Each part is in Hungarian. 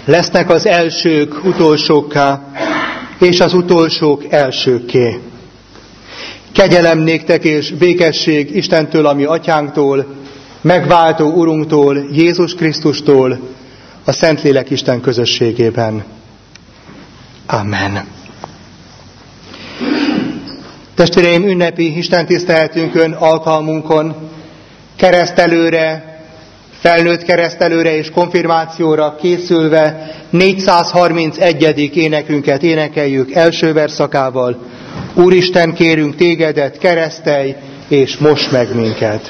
Lesznek az elsők utolsókká, és az utolsók elsőkké. Kegyelem néktek és békesség Istentől, a mi atyánktól, megváltó Urunktól, Jézus Krisztustól, a Szentlélek Isten közösségében. Amen. Testvéreim, ünnepi istentiszteletünkön, alkalmunkon keresztelőre, felnőtt keresztelőre és konfirmációra készülve 431. énekünket énekeljük első verszakával. Úristen, kérünk tégedet, keresztelj, és most meg minket.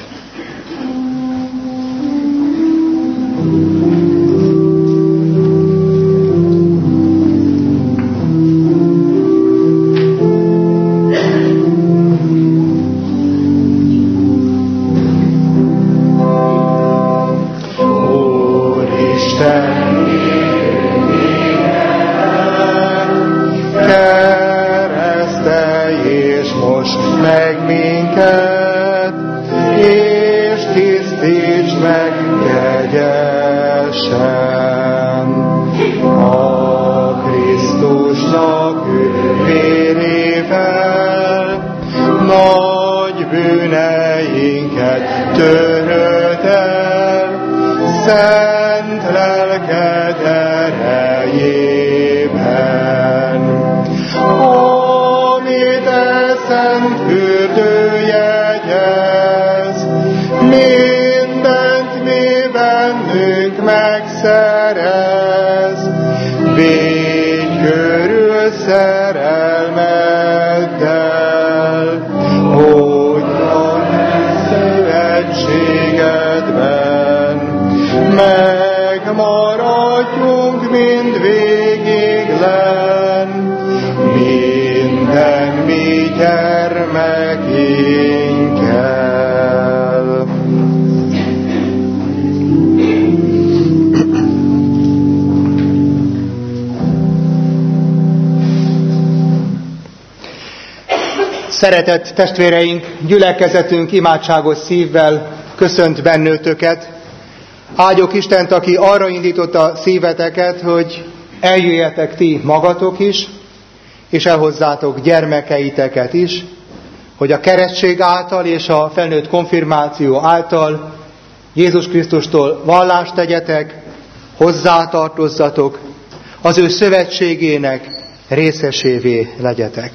Szeretett testvéreink, gyülekezetünk imádságos szívvel köszönt bennőtöket. Áldjuk Istent, aki arra indította szíveteket, hogy eljöjjetek ti magatok is, és elhozzátok gyermekeiteket is, hogy a keresztség által és a felnőtt konfirmáció által Jézus Krisztustól vallást tegyetek, hozzátartozzatok, az ő szövetségének részesévé legyetek.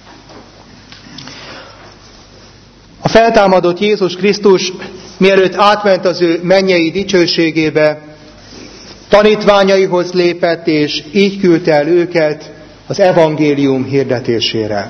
A feltámadott Jézus Krisztus, mielőtt átment az ő mennyei dicsőségébe, tanítványaihoz lépett, és így küldte el őket az evangélium hirdetésére.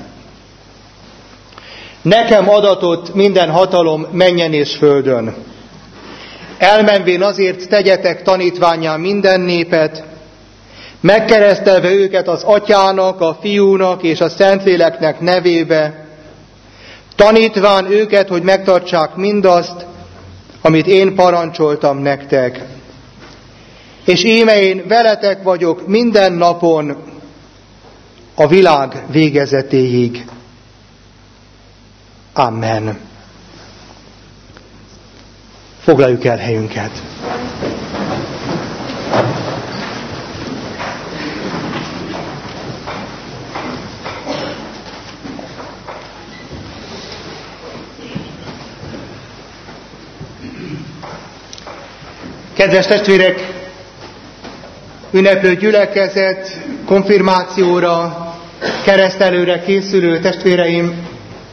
Nekem adatott minden hatalom mennyen és földön. Elmenvén azért tegyetek tanítvánnyá minden népet, megkeresztelve őket az Atyának, a Fiúnak és a Szentléleknek nevébe, tanítván őket, hogy megtartsák mindazt, amit én parancsoltam nektek. És íme én veletek vagyok minden napon a világ végezetéig. Amen. Foglaljuk el helyünket. Kedves testvérek, ünneplő gyülekezet, konfirmációra, keresztelőre készülő testvéreim,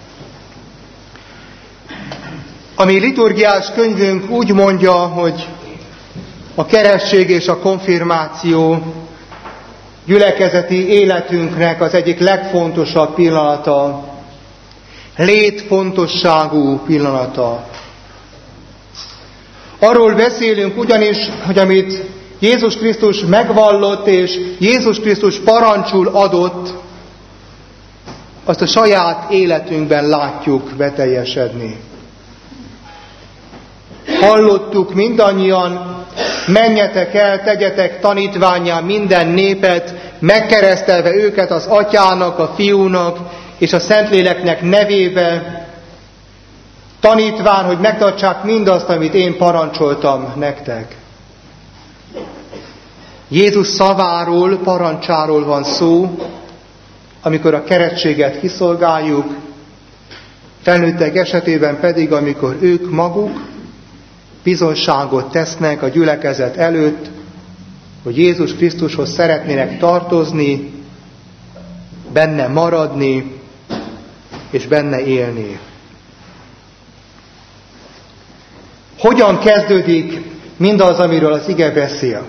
a mi liturgiás könyvünk úgy mondja, hogy a keresztség és a konfirmáció gyülekezeti életünknek az egyik legfontosabb pillanata, létfontosságú pillanata. Arról beszélünk ugyanis, hogy amit Jézus Krisztus megvallott és Jézus Krisztus parancsul adott, azt a saját életünkben látjuk beteljesedni. Hallottuk mindannyian, menjetek el, tegyetek tanítvánnyá minden népet, megkeresztelve őket az Atyának, a Fiúnak és a Szentléleknek nevébe, tanítván, hogy megtartsák mindazt, amit én parancsoltam nektek. Jézus szaváról, parancsáról van szó, amikor a keresztséget kiszolgáljuk, felnőttek esetében pedig, amikor ők maguk bizonyságot tesznek a gyülekezet előtt, hogy Jézus Krisztushoz szeretnének tartozni, benne maradni és benne élni. Hogyan kezdődik mindaz, amiről az ige beszél?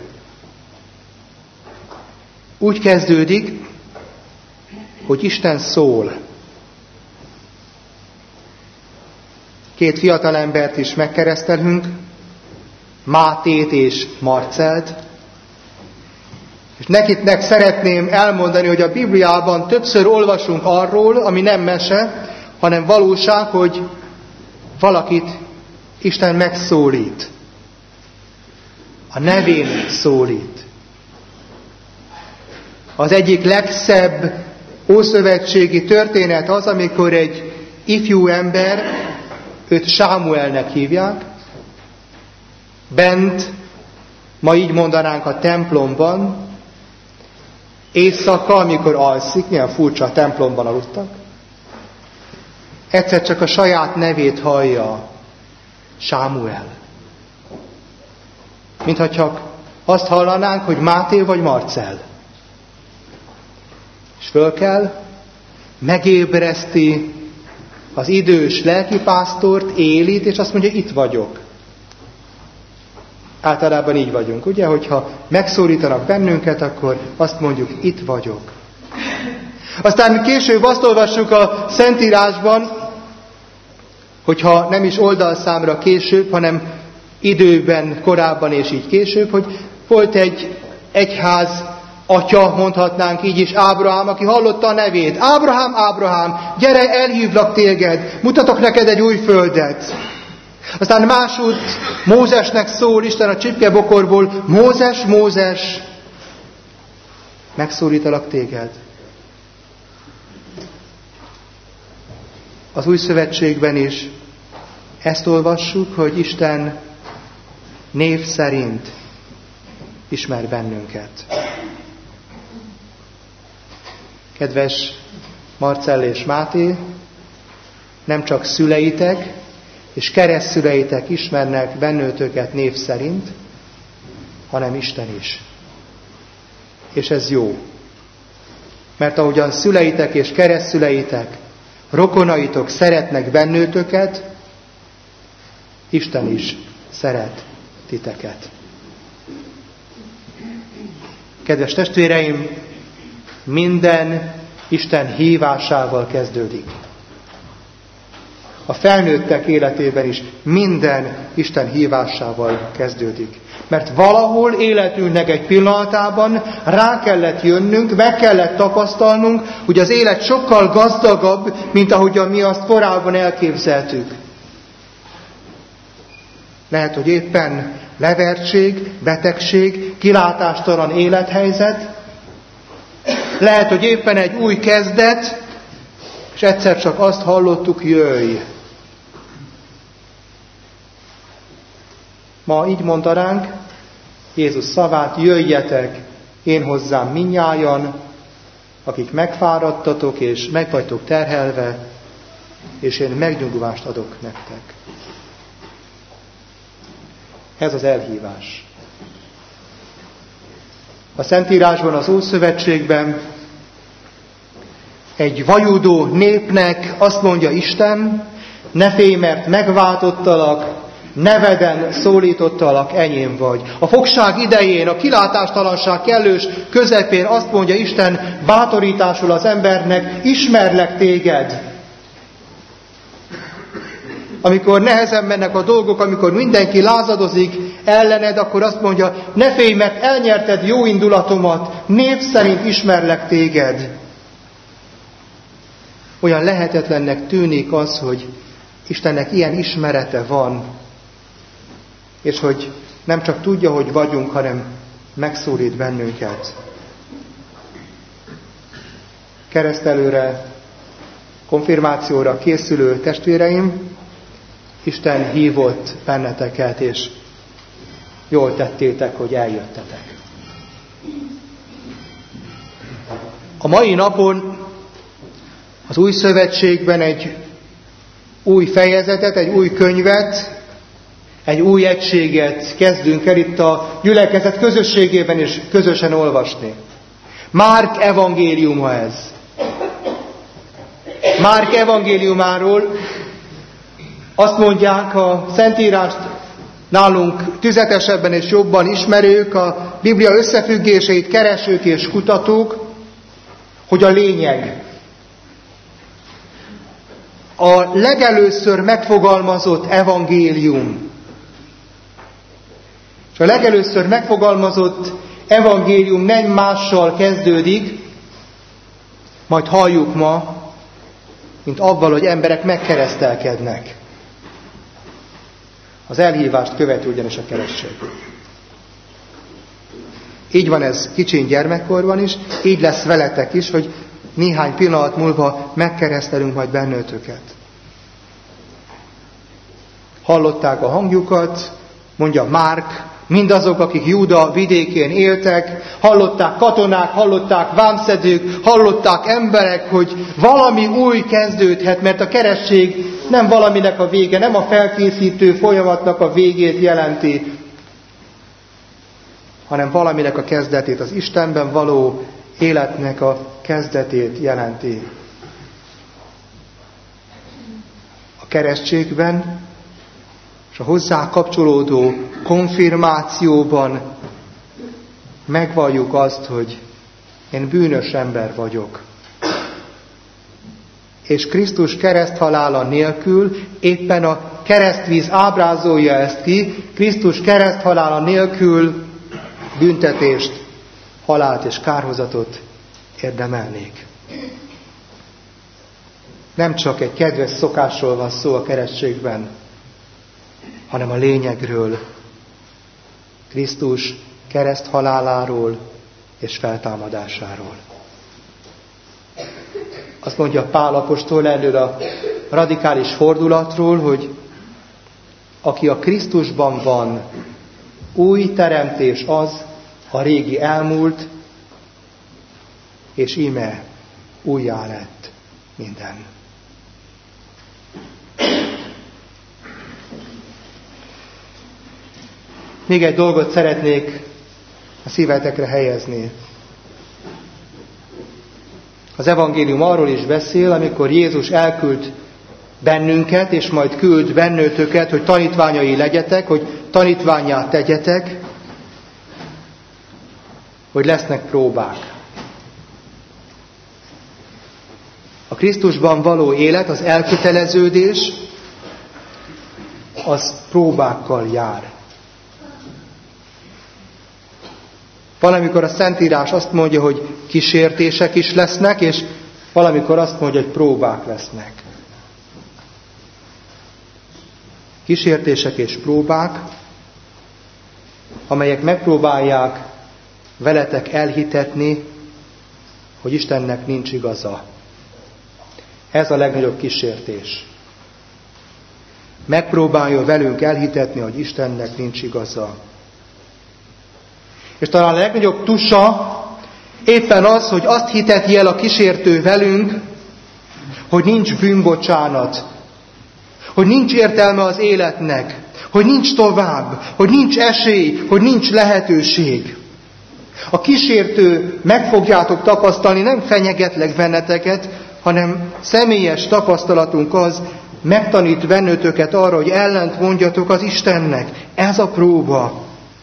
Úgy kezdődik, hogy Isten szól. 2 fiatalembert is megkeresztelünk, Mátét és Marcelt, és nekiknek szeretném elmondani, hogy a Bibliában többször olvasunk arról, ami nem mese, hanem valóság, hogy valakit Isten megszólít. A nevén szólít. Az egyik legszebb ószövetségi történet az, amikor egy ifjú ember, őt Sámuelnek hívják, bent, ma így mondanánk a templomban, éjszaka, amikor alszik, milyen furcsa, a templomban aludtak, egyszer csak a saját nevét hallja, Sámuel. Mintha csak azt hallanánk, hogy Máté vagy Marcel. És fölkel, megébreszti az idős lelkipásztort, Élit, és azt mondja, itt vagyok. Általában így vagyunk, ugye, hogyha megszólítanak bennünket, akkor azt mondjuk, itt vagyok. Aztán később azt olvassuk a Szentírásban, hogyha nem is oldalszámra később, hanem időben, korábban és így később, hogy volt egy egyház atya, mondhatnánk így is, Ábrahám, aki hallotta a nevét. Ábrahám, Ábrahám, gyere, elhívlak téged, mutatok neked egy új földet. Aztán másút Mózesnek szól Isten a csipkebokorból, Mózes, Mózes, megszólítalak téged. Az Új Szövetségben is ezt olvassuk, hogy Isten név szerint ismer bennünket. Kedves Marcell és Máté, nem csak szüleitek és keresztszüleitek ismernek bennőtöket név szerint, hanem Isten is. És ez jó. Mert ahogyan szüleitek és keresztszüleitek, rokonaitok szeretnek bennőtöket, Isten is szeret titeket. Kedves testvéreim, minden Isten hívásával kezdődik. A felnőttek életében is minden Isten hívásával kezdődik. Mert valahol életünknek egy pillanatában rá kellett jönnünk, meg kellett tapasztalnunk, hogy az élet sokkal gazdagabb, mint ahogyan mi azt korábban elképzeltük. Lehet, hogy éppen levertség, betegség, kilátástalan élethelyzet, lehet, hogy éppen egy új kezdet, és egyszer csak azt hallottuk, jöjj. Ma így mondanánk Jézus szavát, jöjjetek én hozzám mindnyájan, akik megfáradtatok és meg vagytok terhelve, és én megnyugvást adok nektek. Ez az elhívás. A Szentírásban, az Ószövetségben egy vajudó népnek azt mondja Isten, ne félj, mert megváltottalak, neveden szólítottalak, enyém vagy. A fogság idején, a kilátástalanság kellős közepén azt mondja Isten bátorításul az embernek, ismerlek téged. Amikor nehezen mennek a dolgok, amikor mindenki lázadozik ellened, akkor azt mondja, ne félj, mert elnyerted jó indulatomat, név szerint ismerlek téged. Olyan lehetetlennek tűnik az, hogy Istennek ilyen ismerete van, és hogy nem csak tudja, hogy vagyunk, hanem megszólít bennünket. Keresztelőre, konfirmációra készülő testvéreim, Isten hívott benneteket, és jól tettétek, hogy eljöttetek. A mai napon az Új Szövetségben egy új fejezetet, egy új könyvet, egy új egységet kezdünk el itt a gyülekezet közösségében is közösen olvasni. Márk evangéliuma ez. Márk evangéliumáról azt mondják, a Szentírást nálunk tüzetesebben és jobban ismerők, a Biblia összefüggéseit keresők és kutatók, hogy a lényeg, a legelőször megfogalmazott evangélium, és a legelőször megfogalmazott evangélium nem mással kezdődik, majd halljuk ma, mint avval, hogy emberek megkeresztelkednek. Az elhívást követi ugyanis a keresztség. Így van ez kicsin gyermekkorban is, így lesz veletek is, hogy néhány pillanat múlva megkeresztelünk majd bennőtöket. Hallották a hangjukat, mondja Márk, mindazok, akik Júda vidékén éltek, hallották katonák, hallották vámszedők, hallották emberek, hogy valami új kezdődhet, mert a keresztség nem valaminek a vége, nem a felkészítő folyamatnak a végét jelenti, hanem valaminek a kezdetét, az Istenben való életnek a kezdetét jelenti. A keresztségben és a hozzá kapcsolódó konfirmációban megvalljuk azt, hogy én bűnös ember vagyok. És Krisztus kereszthalála nélkül, éppen a keresztvíz ábrázolja ezt ki, Krisztus kereszthalála nélkül büntetést, halált és kárhozatot érdemelnék. Nem csak egy kedves szokásról van szó a keresztségben, hanem a lényegről, Krisztus kereszthaláláról és feltámadásáról. Azt mondja Pál apostol erről a radikális fordulatról, hogy aki a Krisztusban van, új teremtés az, a régi elmúlt, és íme újjá lett minden. Még egy dolgot szeretnék a szívetekre helyezni. Az evangélium arról is beszél, amikor Jézus elküld bennünket, és majd küld bennőtöket, hogy tanítványai legyetek, hogy tanítvánnyá tegyetek, hogy lesznek próbák. A Krisztusban való élet, az elköteleződés, az próbákkal jár. Valamikor a Szentírás azt mondja, hogy kísértések is lesznek, és valamikor azt mondja, hogy próbák lesznek. Kísértések és próbák, amelyek megpróbálják veletek elhitetni, hogy Istennek nincs igaza. Ez a legnagyobb kísértés. Megpróbálja velünk elhitetni, hogy Istennek nincs igaza. És talán a legnagyobb tusa éppen az, hogy azt hiteti el a kísértő velünk, hogy nincs bűnbocsánat, hogy nincs értelme az életnek, hogy nincs tovább, hogy nincs esély, hogy nincs lehetőség. A kísértő, meg fogjátok tapasztalni, nem fenyegetlek benneteket, hanem személyes tapasztalatunk az, megtanít bennőtöket arra, hogy ellent mondjatok az Istennek. Ez a próba.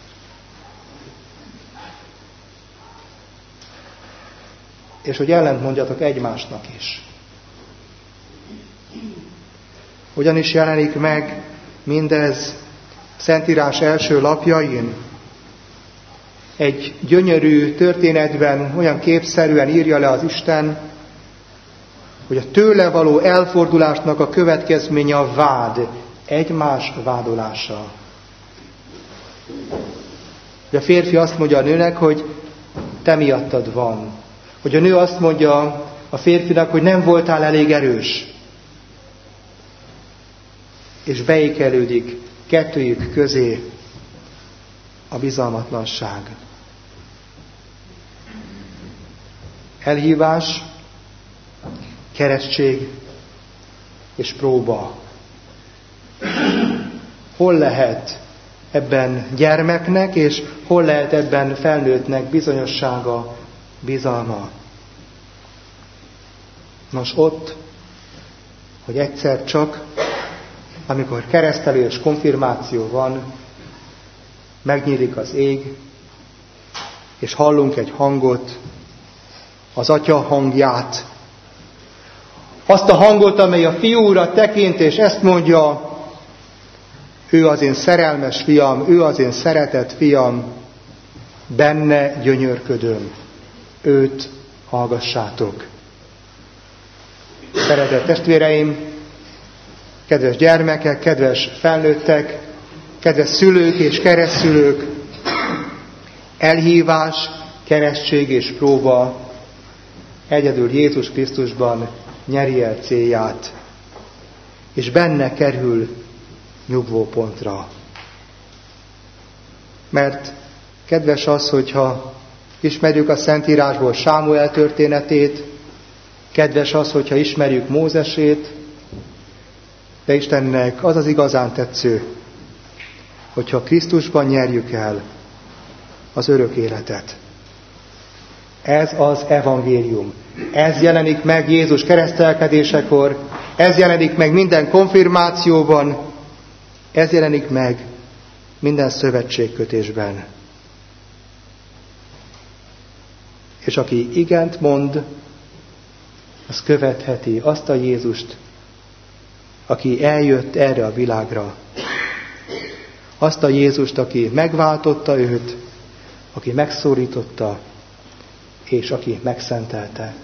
És hogy ellent mondjatok egymásnak is. Ugyanis jelenik meg mindez Szentírás első lapjain. Egy gyönyörű történetben olyan képszerűen írja le az Isten, hogy a tőle való elfordulásnak a következménye a vád, egymás vádolása. A férfi azt mondja a nőnek, hogy te miattad van. Hogy a nő azt mondja a férfinak, hogy nem voltál elég erős. És beékelődik kettőjük közé a bizalmatlanság. Elhívás, keresztség és próba. Hol lehet ebben gyermeknek, és hol lehet ebben felnőttnek bizonyossága, bizalma? Nos, ott, hogy egyszer csak, amikor keresztelő és konfirmáció van, megnyílik az ég, és hallunk egy hangot, az Atya hangját. Azt a hangot, amely a Fiúra tekint, és ezt mondja, ő az én szerelmes fiam, ő az én szeretett fiam, benne gyönyörködöm, őt hallgassátok. Szeretett testvéreim, kedves gyermekek, kedves felnőttek, kedves szülők és keresztszülők, elhívás, keresztség és próba egyedül Jézus Krisztusban nyeri el célját, és benne kerül nyugvópontra. Mert kedves az, hogyha ismerjük a Szentírásból Sámuel történetét, kedves az, hogyha ismerjük Mózesét, de Istennek az az igazán tetsző, hogyha Krisztusban nyerjük el az örök életet. Ez az evangélium. Ez jelenik meg Jézus keresztelkedésekor, ez jelenik meg minden konfirmációban, ez jelenik meg minden szövetségkötésben. És aki igent mond, az követheti azt a Jézust, aki eljött erre a világra. Azt a Jézust, aki megváltotta őt, aki megszólította, és aki megszentelte.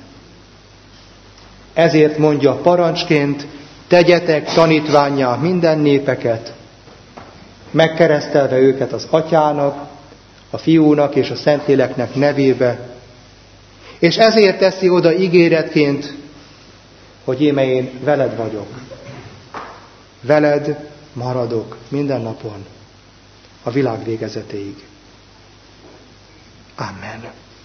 Ezért mondja parancsként, tegyetek tanítvánnyá minden népeket, megkeresztelve őket az Atyának, a Fiúnak és a Szentléleknek nevébe, és ezért teszi oda ígéretként, hogy íme én veled vagyok. Veled maradok minden napon, a világ végezetéig. Amen.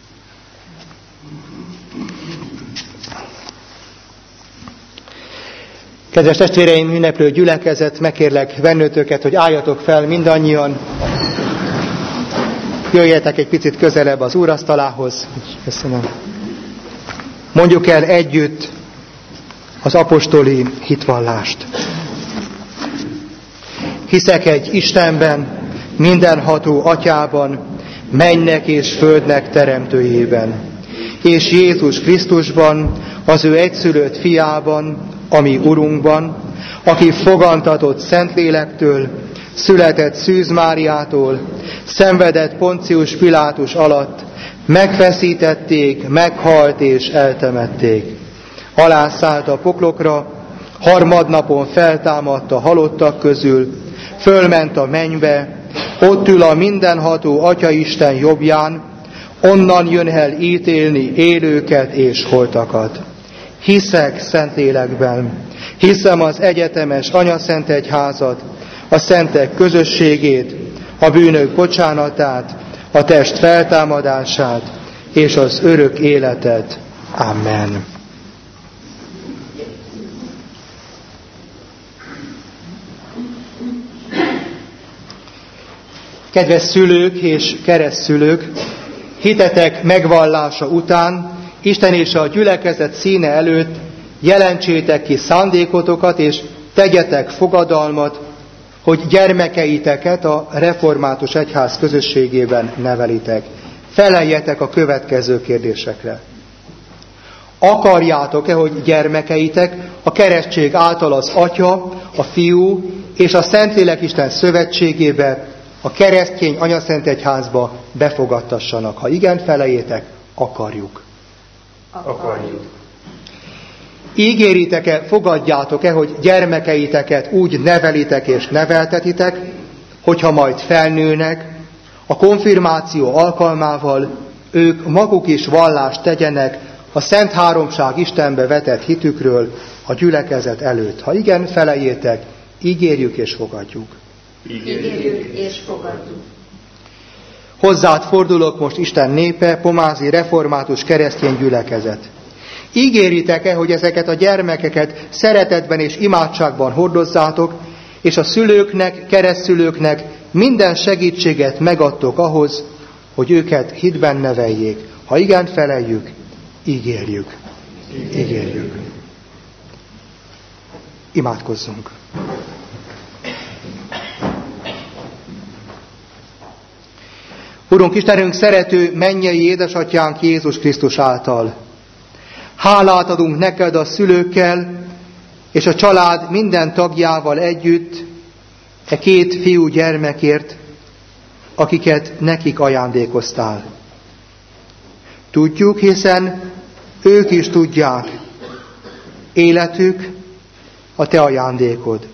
Kedves testvéreim, ünneplő gyülekezet, megkérlek bennőtöket, hogy álljatok fel mindannyian. Jöjjetek egy picit közelebb az úrasztalához. Köszönöm. Mondjuk el együtt az apostoli hitvallást. Hiszek egy Istenben, mindenható Atyában, mennek és földnek teremtőjében, és Jézus Krisztusban, az ő egyszülött fiában, ami Urunkban, aki fogantatott Szentlélektől, született Szűz Máriától, szenvedett Poncius Pilátus alatt, megfeszítették, meghalt és eltemették. Alászállt a poklokra, harmadnapon feltámadt a halottak közül, fölment a mennybe, ott ül a mindenható Atyaisten jobbján, onnan jön el ítélni élőket és holtakat. Hiszek Szentlélekben, hiszem az egyetemes Anyaszentegyházat, a szentek közösségét, a bűnök bocsánatát, a test feltámadását és az örök életet. Amen. Kedves szülők és keresztszülők, hitetek megvallása után Isten és a gyülekezet színe előtt jelentsétek ki szándékotokat, és tegyetek fogadalmat, hogy gyermekeiteket a református egyház közösségében nevelitek. Feleljetek a következő kérdésekre. Akarjátok-e, hogy gyermekeitek a keresztség által az Atya, a Fiú és a Szentlélek Isten szövetségébe, a keresztény Anyaszentegyházba befogadtassanak? Ha igen, felejétek, akarjuk. Akarjuk. Ígéritek-e, fogadjátok-e, hogy gyermekeiteket úgy nevelitek és neveltetitek, hogyha majd felnőnek, a konfirmáció alkalmával ők maguk is vallást tegyenek a Szent Háromság Istenbe vetett hitükről a gyülekezet előtt? Ha igen, felejétek, ígérjük és fogadjuk. Ígérjük és fogadjuk. Hozzád fordulok most, Isten népe, pomázi református keresztény gyülekezet. Ígéritek-e, hogy ezeket a gyermekeket szeretetben és imádságban hordozzátok, és a szülőknek, keresztszülőknek minden segítséget megadtok ahhoz, hogy őket hitben neveljék? Ha igent feleljük, ígérjük. Ígérjük. Imádkozzunk. Urunk Istenünk, szerető mennyei édesatyánk Jézus Krisztus által. Hálát adunk neked a szülőkkel és a család minden tagjával együtt e két fiú gyermekért, akiket nekik ajándékoztál. Tudjuk, hiszen ők is tudják, életük a te ajándékod.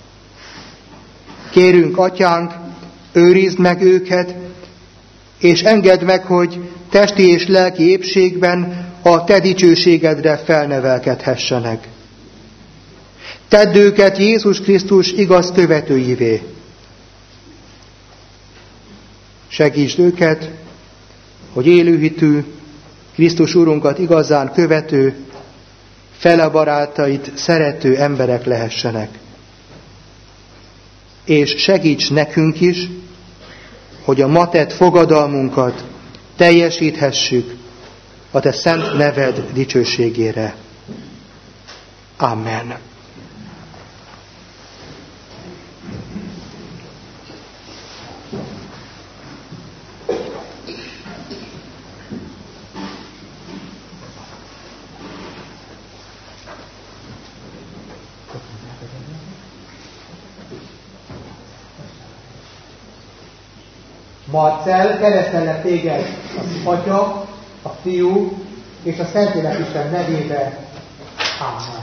Kérünk, atyánk, őrizd meg őket, és engedd meg, hogy testi és lelki épségben a te dicsőségedre felnevelkedhessenek. Tedd őket Jézus Krisztus igaz követőivé. Segítsd őket, hogy élőhitű, Krisztus Urunkat igazán követő, fele barátait szerető emberek lehessenek. És segíts nekünk is, hogy a ma tett fogadalmunkat teljesíthessük a te szent neved dicsőségére. Amen. Marcell, keresztellek téged az Atya, a Fiú és a Szentlélek Isten nevébe. Amen.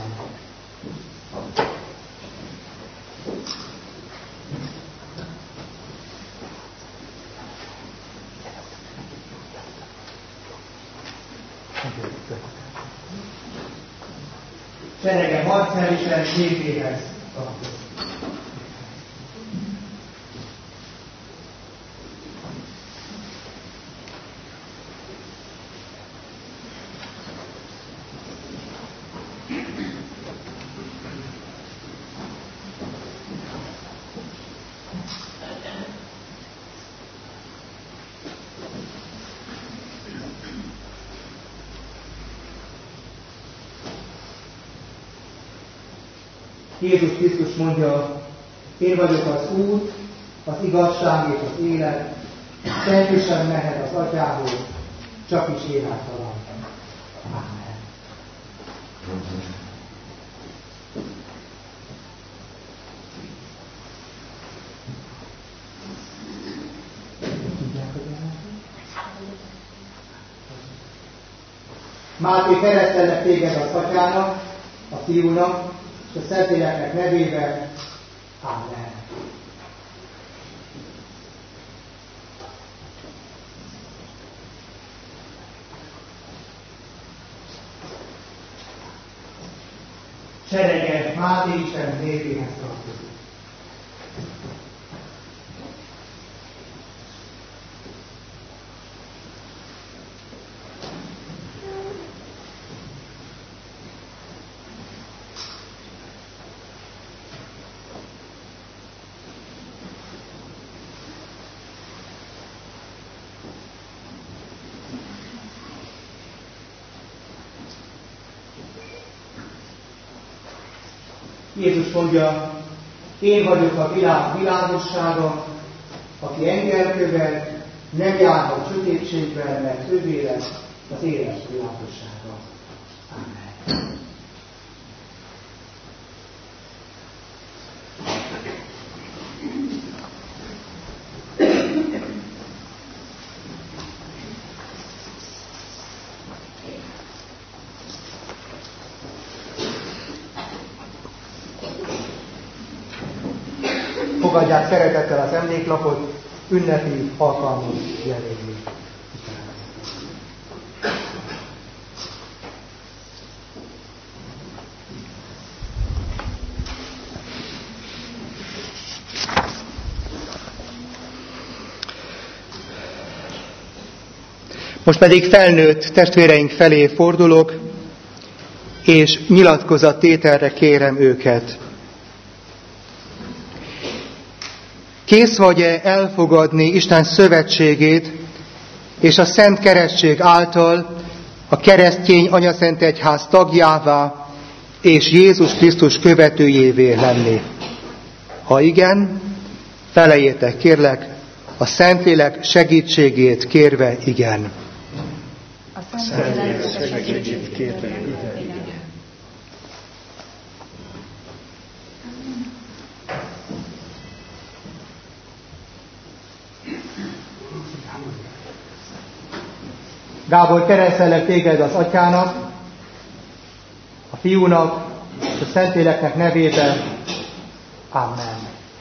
Serege Marcell Isten névéhez tartozik. Jézus Krisztus mondja, én vagyok az út, az igazság és az élet, senki sem mehet az Atyához, csak is én általam. Amen. Máté, keresztellek téged az Atyának, a Fiúnak, és a Szentléleknek nevébe. Amen. Serege Máté Isten névéhez tartozik. Jézus mondja, én vagyok a világ világossága, aki engem követ, nem járhat sötétségben, mert ővé lesz az éles világossága. Amen. Fogadják szeretettel az emléklapot, ünnepi alkalmon jelenni. Most pedig felnőtt testvéreink felé fordulok, és nyilatkozattételre kérem őket. Kész vagy-e elfogadni Isten szövetségét, és a Szent Keresztség által a keresztény anyaszentegyház tagjává és Jézus Krisztus követőjévé lenni? Ha igen, feleljétek kérlek, a Szentlélek segítségét kérve igen. A Szentlélek segítségét kérve igen. Gábor, keresztellek téged az Atyának, a Fiúnak, és a Szentléleknek nevében. Amen.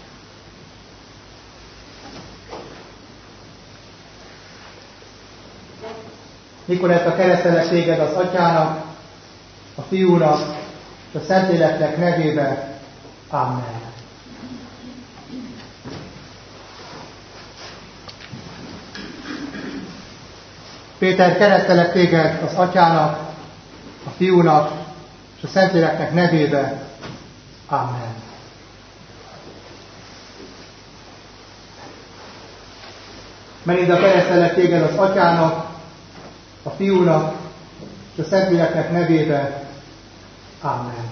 Nikoletta, keresztellek téged az Atyának, a Fiúnak, és a Szentléleknek nevében. Amen. Péter, keresztelek téged az Atyának, a Fiúnak, és a Szentléleknek nevébe. Amen. Melinda, keresztelek téged az Atyának, a Fiúnak, és a Szentléleknek nevébe. Amen.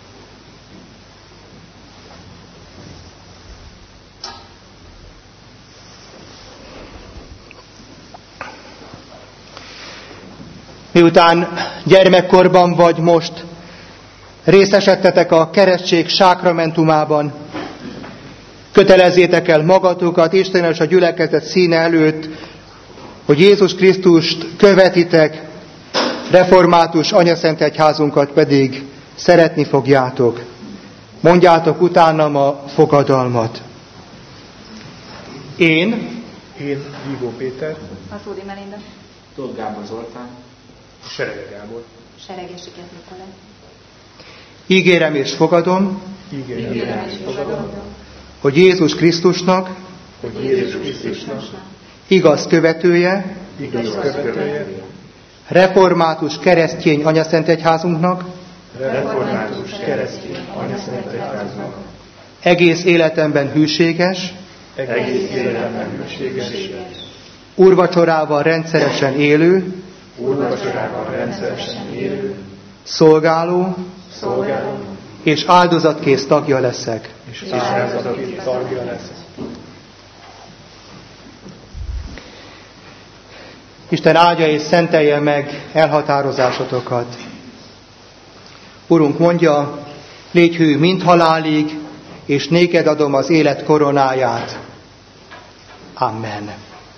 Miután gyermekkorban vagy most részesedtetek a keresztség sákramentumában, kötelezzétek el magatokat Isten és a gyülekezet színe előtt, hogy Jézus Krisztust követitek, református anyaszentegyházunkat pedig szeretni fogjátok. Mondjátok utánam a fogadalmat. Én, Hívó Péter, Hatódi Melinda, Tóth Gábor Zoltán, Serege Gábor, Seregesiket Nikolaj. ígérem és fogadom, hogy Jézus Krisztusnak hogy Jézus Krisztusnak igaz követője, igaz követője, református keresztény anyaszentegyházunknak református keresztény anyaszentegyházunknak egész életemben hűséges, egész életemben hűséges, úrvacsorával rendszeresen élő, úrvacsorával rendszeresen élő, szolgáló szolgáló és áldozatkész tagja leszek. és áldozati tagja lesz. Isten áldja és szentelje meg elhatározásotokat. Urunk mondja, légy hű mind halálig, és néked adom az élet koronáját. Amen.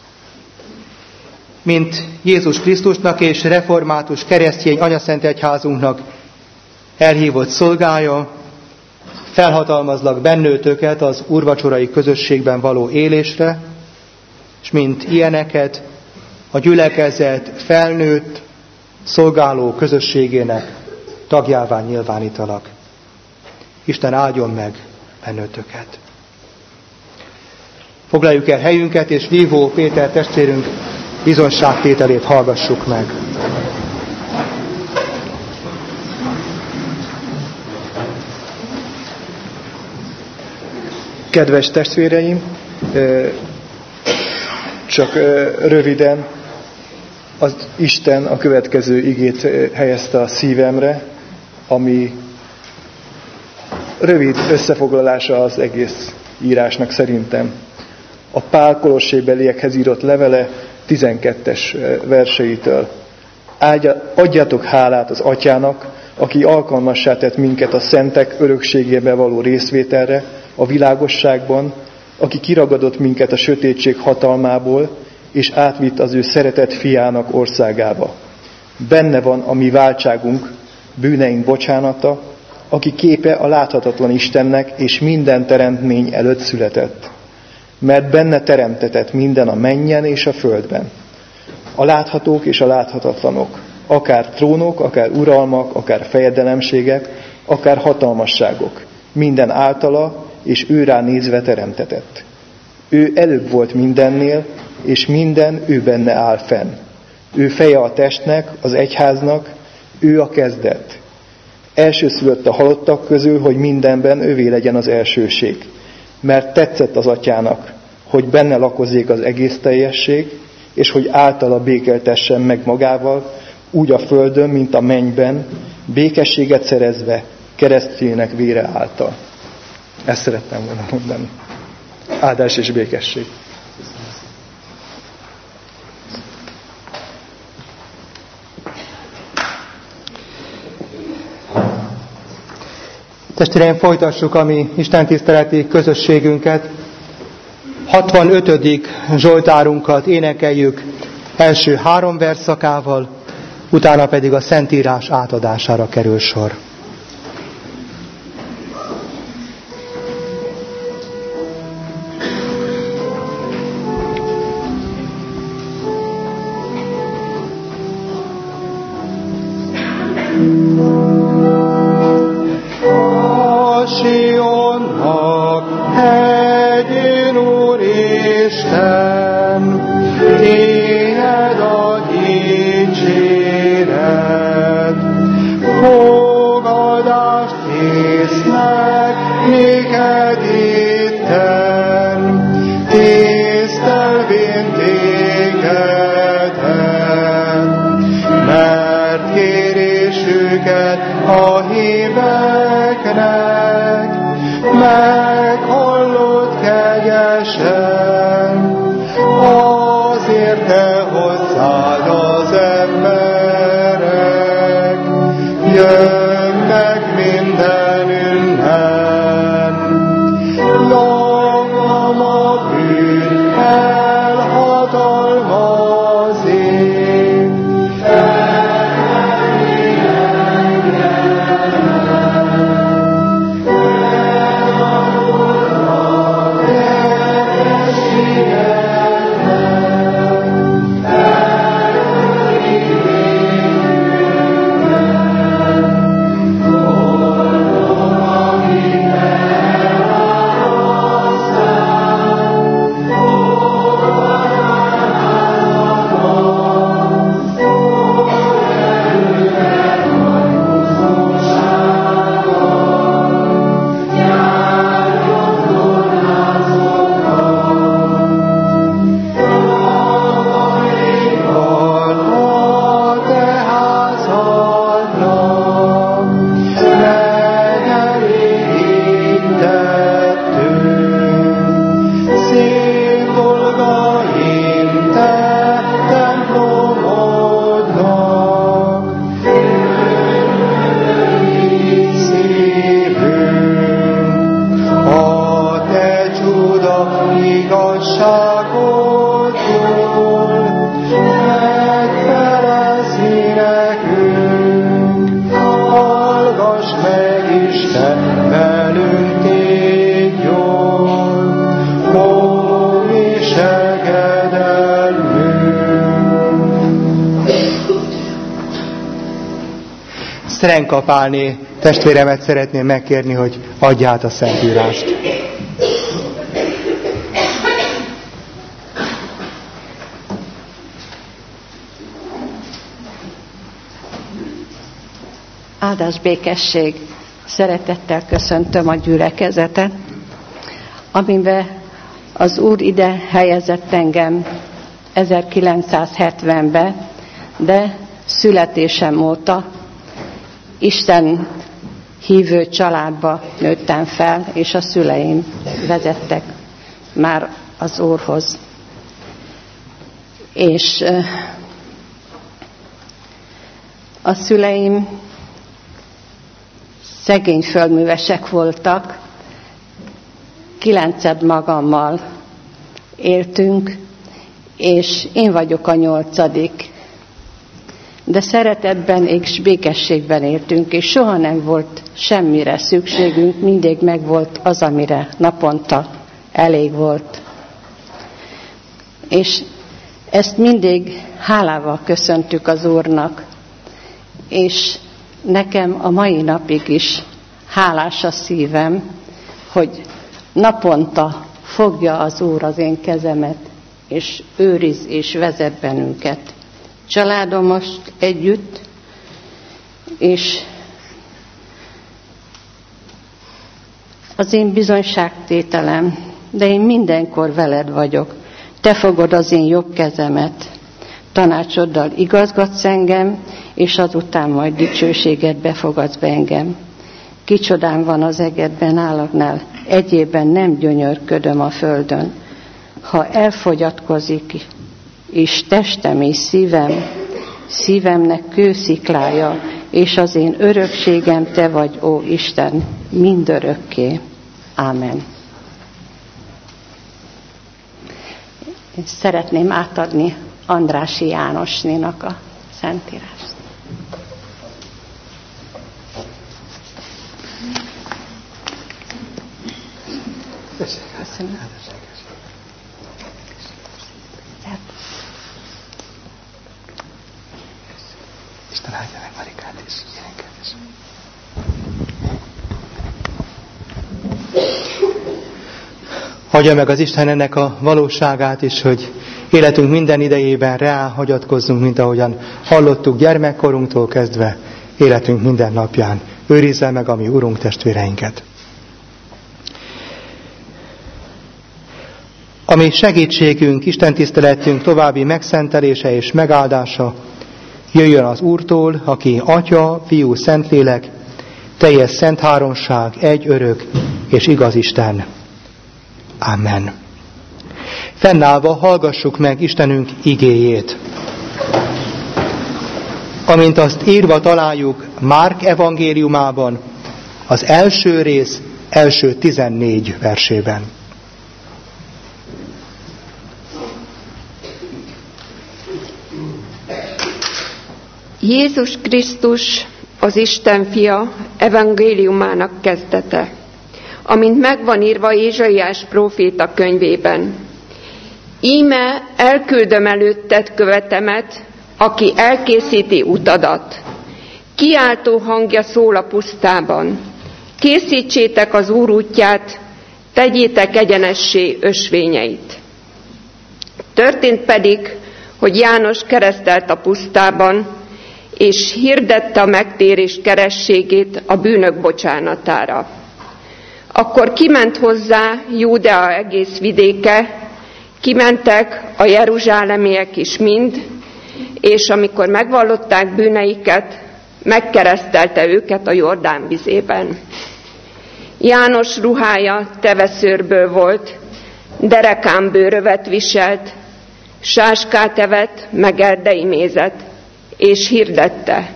Mint Jézus Krisztusnak és református keresztény anyaszentegyházunknak elhívott szolgája, felhatalmazlak bennőtöket az úrvacsorai közösségben való élésre, és mint ilyeneket a gyülekezet felnőtt, szolgáló közösségének tagjává nyilvánítalak. Isten áldjon meg bennőtöket. Foglaljuk el helyünket, és Vívó Péter testvérünk bizonságtételét hallgassuk meg. Kedves testvéreim, csak röviden az Isten a következő igét helyezte a szívemre, ami rövid összefoglalása az egész írásnak szerintem. A Pál Kolossébeliekhez írott levele 12-es verseitől. Adjatok hálát az Atyának, aki alkalmassá tett minket a szentek örökségébe való részvételre a világosságban, aki kiragadott minket a sötétség hatalmából, és átvitt az ő szeretett fiának országába. Benne van a mi váltságunk, bűneink bocsánata, aki képe a láthatatlan Istennek és minden teremtmény előtt született. Mert benne teremtetett minden a mennyen és a földben. A láthatók és a láthatatlanok, akár trónok, akár uralmak, akár fejedelemségek, akár hatalmasságok, minden általa és ő rá nézve teremtetett. Ő előbb volt mindennél, és minden ő benne áll fenn. Ő feje a testnek, az egyháznak, ő a kezdet. Elsőszülött a halottak közül, hogy mindenben ővé legyen az elsőség. Mert tetszett az atyának, hogy benne lakozzék az egész teljesség, és hogy általa békeltessen meg magával, úgy a földön, mint a mennyben, békességet szerezve keresztjének vére által. Ezt szerettem volna mondani. Áldás és békesség. Testvéreim, folytassuk a mi istentiszteleti közösségünket. 65. Zsoltárunkat énekeljük első 3 versszakával, utána pedig a Szentírás átadására kerül sor. Szerenkapálné testvéremet szeretném megkérni, hogy adja át a Szentírást. Áldás, békesség, szeretettel köszöntöm a gyülekezetet, amiben az Úr ide helyezett engem 1970-ben, de születésem óta Isten hívő családba nőttem fel, és a szüleim vezettek már az Úrhoz. És a szüleim szegény földművesek voltak, 9 magammal éltünk, és én vagyok a 8. De szeretetben és békességben éltünk, és soha nem volt semmire szükségünk, mindig megvolt az, amire naponta elég volt. És ezt mindig hálával köszöntük az Úrnak, és nekem a mai napig is hálás a szívem, hogy naponta fogja az Úr az én kezemet, és őriz és vezet bennünket családom most együtt, és az én bizonyságtételem, de én mindenkor veled vagyok. Te fogod az én jobb kezemet, tanácsoddal igazgatsz engem, és azután majd dicsőséget befogadsz be engem. Kicsodán van az egedben állaknál, egyében nem gyönyörködöm a földön. Ha elfogyatkozik és testem és szívemnek kősziklája, és az én örökségem te vagy, ó Isten, mindörökké. Ámen. Én szeretném átadni Andrássy Jánosnénak a Szentírást. Köszönöm. Isten áldja meg Marikát is, ilyenket is. Hagyja meg az Isten ennek a valóságát is, hogy életünk minden idejében rá hagyatkozzunk, mint ahogyan hallottuk gyermekkorunktól kezdve, életünk minden napján. Őrizze meg a mi Urunk testvéreinket. Ami segítségünk, istentiszteletünk további megszentelése és megáldása jöjjön az Úrtól, aki Atya, Fiú, Szentlélek, teljes szent háromság, egy örök és igaz Isten. Amen. Fennállva hallgassuk meg Istenünk igéjét. Amint azt írva találjuk Márk evangéliumában, az első rész első 14 versében. Jézus Krisztus, az Isten fia, evangéliumának kezdete, amint megvan írva Ézsaiás próféta könyvében. Íme elküldöm előtted követemet, aki elkészíti utadat. Kiáltó hangja szól a pusztában. Készítsétek az Úr útját, tegyétek egyenessé ösvényeit. Történt pedig, hogy János keresztelt a pusztában, és hirdette a megtérés kerességét a bűnök bocsánatára. Akkor kiment hozzá Júdea egész vidéke, kimentek a jeruzsálemiek is mind, és amikor megvallották bűneiket, megkeresztelte őket a Jordán vizében. János ruhája teveszőrből volt, derekán bőrövet viselt, sáskát evett, meg erdei mézet, és hirdette: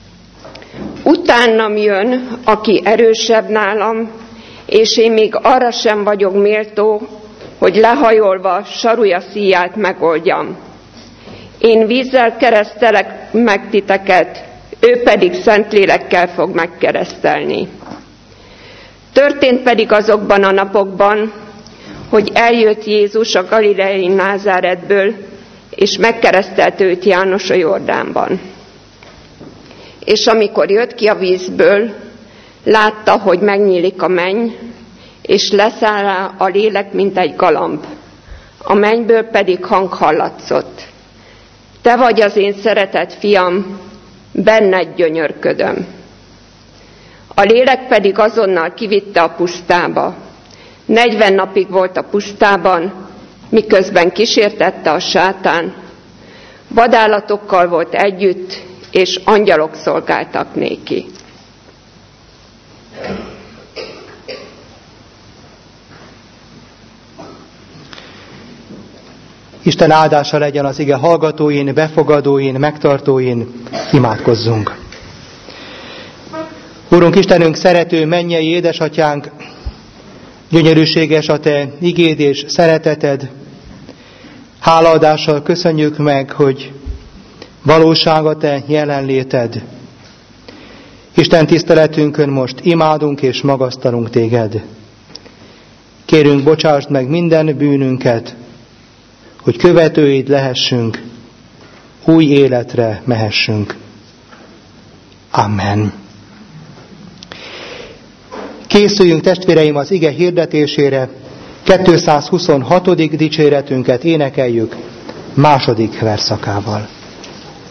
utánam jön, aki erősebb nálam, és én még arra sem vagyok méltó, hogy lehajolva sarúja szíját megoldjam. Én vízzel keresztelek meg titeket, ő pedig Szentlélekkel fog megkeresztelni. Történt pedig azokban a napokban, hogy eljött Jézus a galileai Názáretből, és megkeresztelt őt János a Jordánban. És amikor jött ki a vízből, látta, hogy megnyílik a menny, és leszáll rá a lélek, mint egy galamb. A mennyből pedig hang hallatszott: te vagy az én szeretett fiam, benned gyönyörködöm. A lélek pedig azonnal kivitte a pusztába. 40 napig volt a pusztában, miközben kísértette a sátán. Vadállatokkal volt együtt, és angyalok szolgáltak néki. Isten áldása legyen az ige hallgatóin, befogadóin, megtartóin, imádkozzunk. Úrunk Istenünk, szerető mennyei édesatyánk, gyönyörűséges a Te igéd és szereteted. Hálaadással köszönjük meg, hogy valóság a Te jelenléted. Isten tiszteletünkön most imádunk és magasztalunk Téged. Kérünk, bocsásd meg minden bűnünket, hogy követőid lehessünk, új életre mehessünk. Amen. Készüljünk, testvéreim, az ige hirdetésére. 226. dicséretünket énekeljük második verszakával.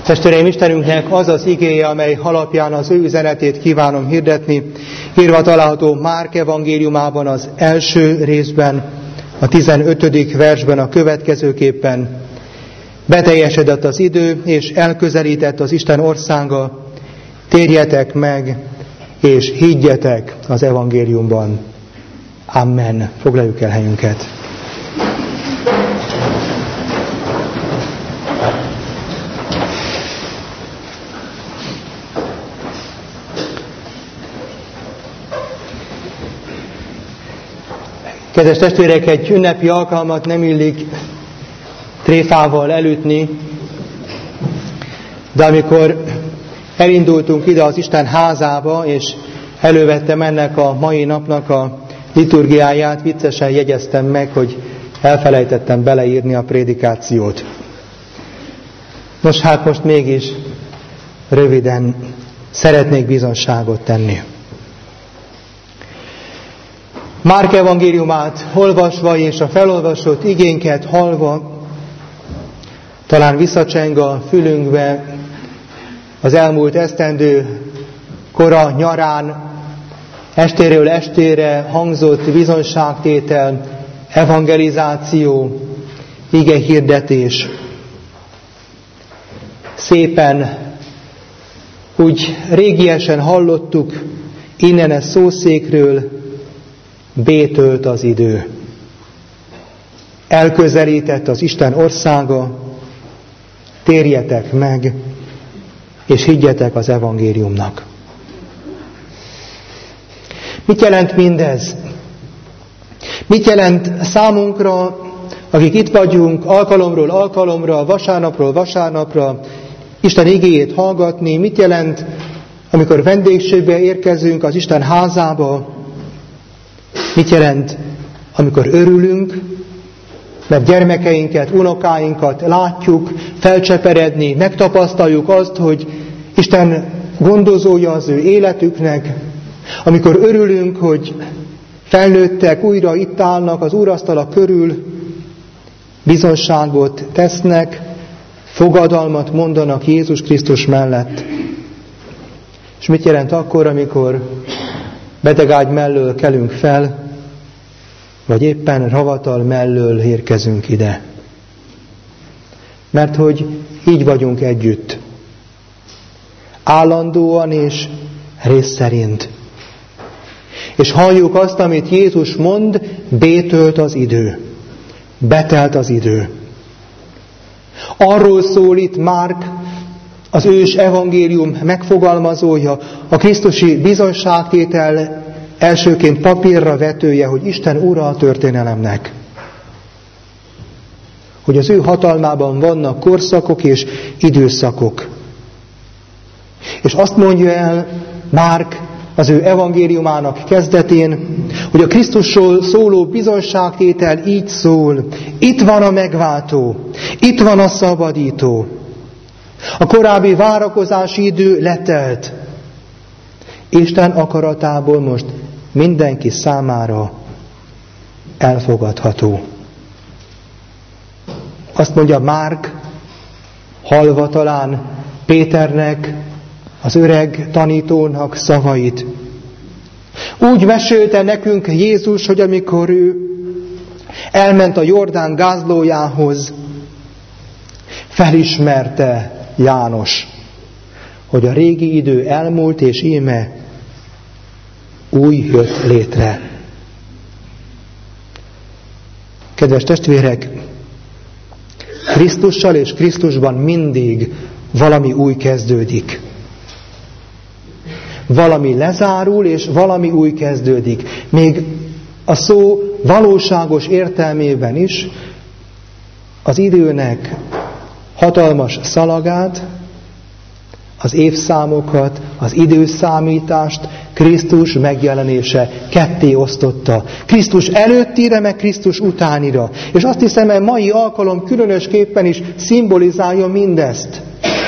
Testvéreim, Istenünknek az az igéje, amely alapján az ő üzenetét kívánom hirdetni, írva található Márk evangéliumában az első részben, a 15. versben a következőképpen: beteljesedett az idő, és elközelített az Isten országa, térjetek meg, és higgyetek az evangéliumban. Amen. Foglaljuk el helyünket. Kedves testvérek, egy ünnepi alkalmat nem illik tréfával elütni, de amikor elindultunk ide az Isten házába, és elővettem ennek a mai napnak a liturgiáját, viccesen jegyeztem meg, hogy elfelejtettem beleírni a prédikációt. Nos, hát most mégis röviden szeretnék bizonságot tenni. Márk evangéliumát olvasva és a felolvasott igénket hallva, talán visszacseng a fülünkbe az elmúlt esztendő kora nyarán estéről estére hangzott bizonságtétel, evangelizáció, igehirdetés. Szépen, úgy régiesen hallottuk innen a szószékről, bétölt az idő. Elközelített az Isten országa, térjetek meg, és higgyetek az evangéliumnak. Mit jelent mindez? Mit jelent számunkra, akik itt vagyunk alkalomról alkalomra, vasárnapról vasárnapra Isten igéjét hallgatni? Mit jelent, amikor vendégségbe érkezünk az Isten házába? Mit jelent, amikor örülünk, mert gyermekeinket, unokáinkat látjuk felcseperedni, megtapasztaljuk azt, hogy Isten gondozója az ő életüknek, amikor örülünk, hogy felnőttek, újra itt állnak az úrasztala körül, bizonságot tesznek, fogadalmat mondanak Jézus Krisztus mellett. És mit jelent akkor, amikor betegágy mellől kelünk fel, vagy éppen ravatal mellől érkezünk ide. Mert hogy így vagyunk együtt. Állandóan és rész szerint. És halljuk azt, amit Jézus mond, bétölt az idő. Betelt az idő. Arról szól itt Márk, az ős evangélium megfogalmazója, a krisztusi bizonságtétel elsőként papírra vetője, hogy Isten ura a történelemnek. Hogy az ő hatalmában vannak korszakok és időszakok. És azt mondja el Márk az ő evangéliumának kezdetén, hogy a Krisztusról szóló bizonságtétel így szól: itt van a megváltó, itt van a szabadító. A korábbi várakozási idő letelt. Isten akaratából most mindenki számára elfogadható. Azt mondja Márk, hallva talán Péternek, az öreg tanítónak szavait. Úgy mesélte nekünk Jézus, hogy amikor ő elment a Jordán gázlójához, felismerte János, hogy a régi idő elmúlt, és íme új jött létre. Kedves testvérek, Krisztussal és Krisztusban mindig valami új kezdődik. Valami lezárul, és valami új kezdődik. Még a szó valóságos értelmében is az időnek hatalmas szalagát, az évszámokat, az időszámítást Krisztus megjelenése ketté osztotta. Krisztus előttire, meg Krisztus utánira. És azt hiszem, a mai alkalom különösképpen is szimbolizálja mindezt.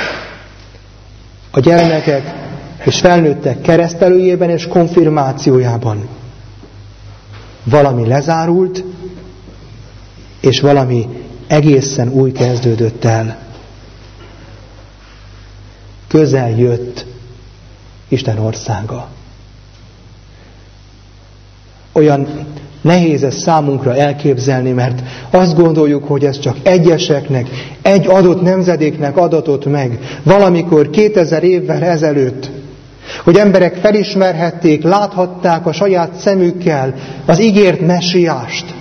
A gyermekek és felnőttek keresztelőjében és konfirmációjában. Valami lezárult, és valami egészen új kezdődött el. közel jött Isten országa. Olyan nehéz ez számunkra elképzelni, mert azt gondoljuk, hogy ez csak egyeseknek, egy adott nemzedéknek adatott meg, valamikor 2000 évvel ezelőtt, hogy emberek felismerhették, láthatták a saját szemükkel az ígért messiást.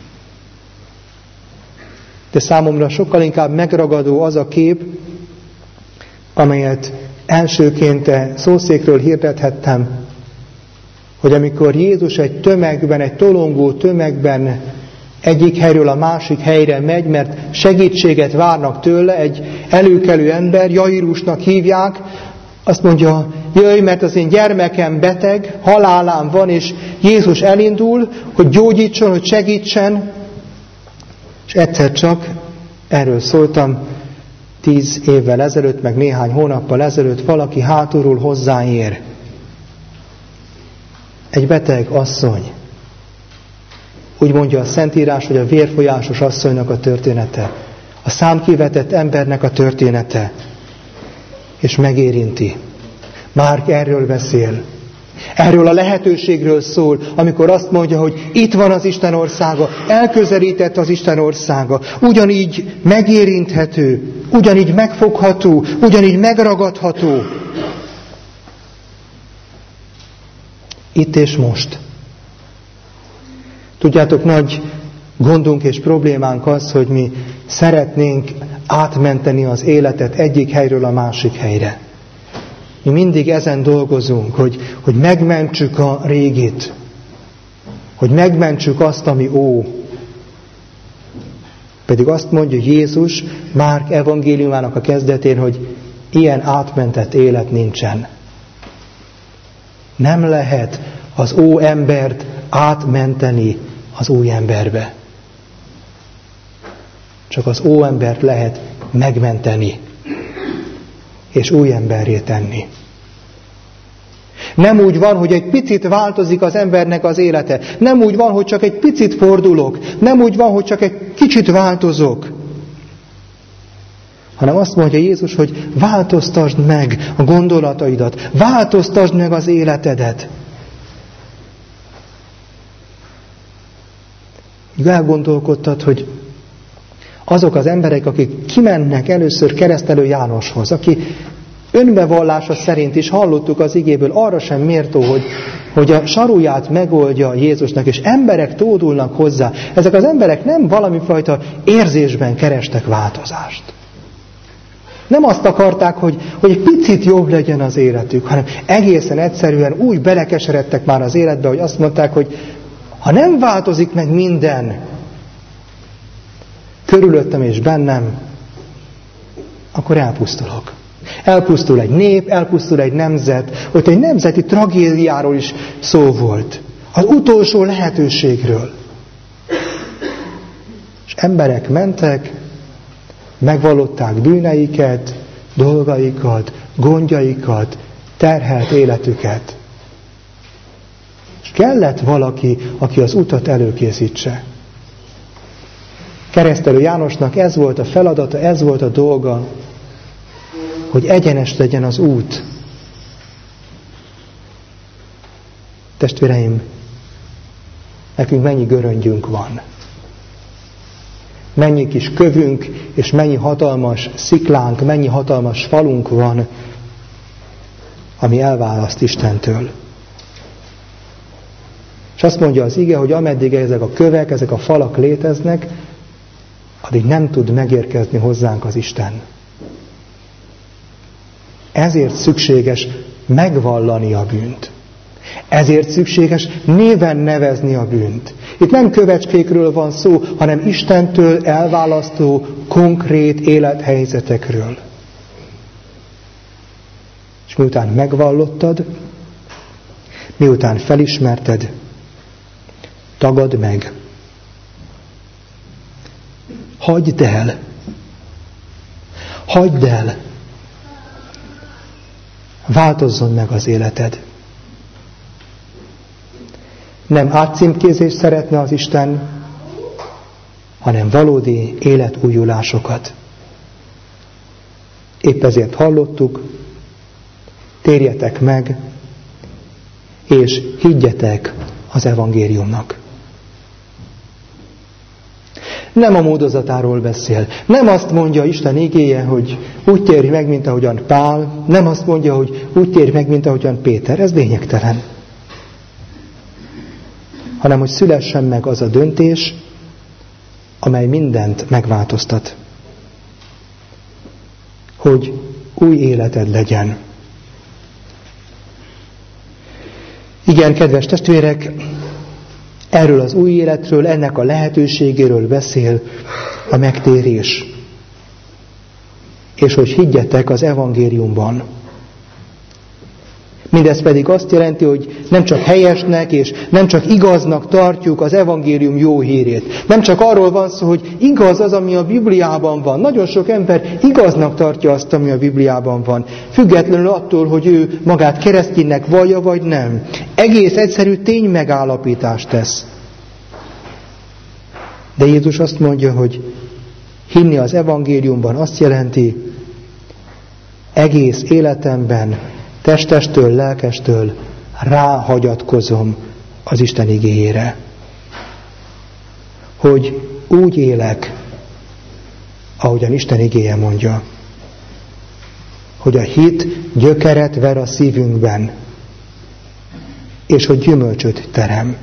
De számomra sokkal inkább megragadó az a kép, amelyet elsőként szószékről hirdethettem, hogy amikor Jézus egy tömegben, egy tolongó tömegben egyik helyről a másik helyre megy, mert segítséget várnak tőle, egy előkelő ember, Jairusnak hívják, azt mondja, jöjj, mert az én gyermekem beteg, halálán van, és Jézus elindul, hogy gyógyítson, hogy segítsen, és egyszer csak, erről szóltam 10 évvel ezelőtt, meg néhány hónappal ezelőtt, valaki hátulról hozzáér. Egy beteg asszony. Úgy mondja a Szentírás, hogy a vérfolyásos asszonynak a története. A számkivetett embernek a története. És megérinti. Márk erről beszél. Erről a lehetőségről szól, amikor azt mondja, hogy itt van az Isten országa, elközelített az Isten országa, ugyanígy megérinthető, ugyanígy megfogható, ugyanígy megragadható. Itt és most. Tudjátok, nagy gondunk és problémánk az, hogy mi szeretnénk átmenteni az életet egyik helyről a másik helyre. Mi mindig ezen dolgozunk, hogy megmentsük a régit, hogy megmentsük azt, ami ó. Pedig azt mondja Jézus Márk evangéliumának a kezdetén, hogy ilyen átmentett élet nincsen. Nem lehet az ó embert átmenteni az új emberbe. Csak az ó embert lehet megmenteni, és új emberré tenni. Nem úgy van, hogy egy picit változik az embernek az élete. Nem úgy van, hogy csak egy picit fordulok. Nem úgy van, hogy csak egy kicsit változok. Hanem azt mondja Jézus, hogy változtasd meg a gondolataidat. Változtasd meg az életedet. Elgondolkodtad, hogy azok az emberek, akik kimennek először Keresztelő Jánoshoz, aki önbevallása szerint is hallottuk az igéből, arra sem méltó, hogy a saruját megoldja Jézusnak, és emberek tódulnak hozzá. Ezek az emberek nem valamifajta érzésben kerestek változást. Nem azt akarták, hogy egy picit jobb legyen az életük, hanem egészen egyszerűen úgy belekeseredtek már az életbe, hogy azt mondták, hogy ha nem változik meg minden körülöttem és bennem, akkor elpusztulok. Elpusztul egy nép, elpusztul egy nemzet. Ott egy nemzeti tragédiáról is szó volt. Az utolsó lehetőségről. És emberek mentek, megvallották bűneiket, dolgaikat, gondjaikat, terhelt életüket. És kellett valaki, aki az utat előkészítse. Keresztelő Jánosnak ez volt a feladata, ez volt a dolga, hogy egyenes legyen az út. Testvéreim, nekünk mennyi göröngyünk van. Mennyi kis kövünk, és mennyi hatalmas sziklánk, mennyi hatalmas falunk van, ami elválaszt Istentől. És azt mondja az ige, hogy ameddig ezek a kövek, ezek a falak léteznek, addig nem tud megérkezni hozzánk az Isten. Ezért szükséges megvallani a bűnt. Ezért szükséges néven nevezni a bűnt. Itt nem kövecskékről van szó, hanem Istentől elválasztó konkrét élethelyzetekről. És miután megvallottad, miután felismerted, tagadd meg. Hagyd el. Hagyd el. Változzon meg az életed. Nem átcímkézést szeretne az Isten, hanem valódi életújulásokat. Épp ezért hallottuk, térjetek meg, és higgyetek az evangéliumnak. Nem a módozatáról beszél. Nem azt mondja Isten igéje, hogy úgy térj meg, mint ahogyan Pál. Nem azt mondja, hogy úgy térj meg, mint ahogyan Péter. Ez lényegtelen. Hanem, hogy szülessen meg az a döntés, amely mindent megváltoztat. Hogy új életed legyen. Igen, kedves testvérek, erről az új életről, ennek a lehetőségéről beszél a megtérés. És hogy higgyetek az evangéliumban. Mindez pedig azt jelenti, hogy nem csak helyesnek és nem csak igaznak tartjuk az evangélium jó hírét. Nem csak arról van szó, hogy igaz az, ami a Bibliában van. Nagyon sok ember igaznak tartja azt, ami a Bibliában van. Függetlenül attól, hogy ő magát kereszténynek vallja, vagy nem. Egész egyszerű ténymegállapítást tesz. De Jézus azt mondja, hogy hinni az evangéliumban azt jelenti, egész életemben testestől, lelkestől ráhagyatkozom az Isten igéjére. Hogy úgy élek, ahogyan Isten igéje mondja. Hogy a hit gyökeret ver a szívünkben, és hogy gyümölcsöt terem.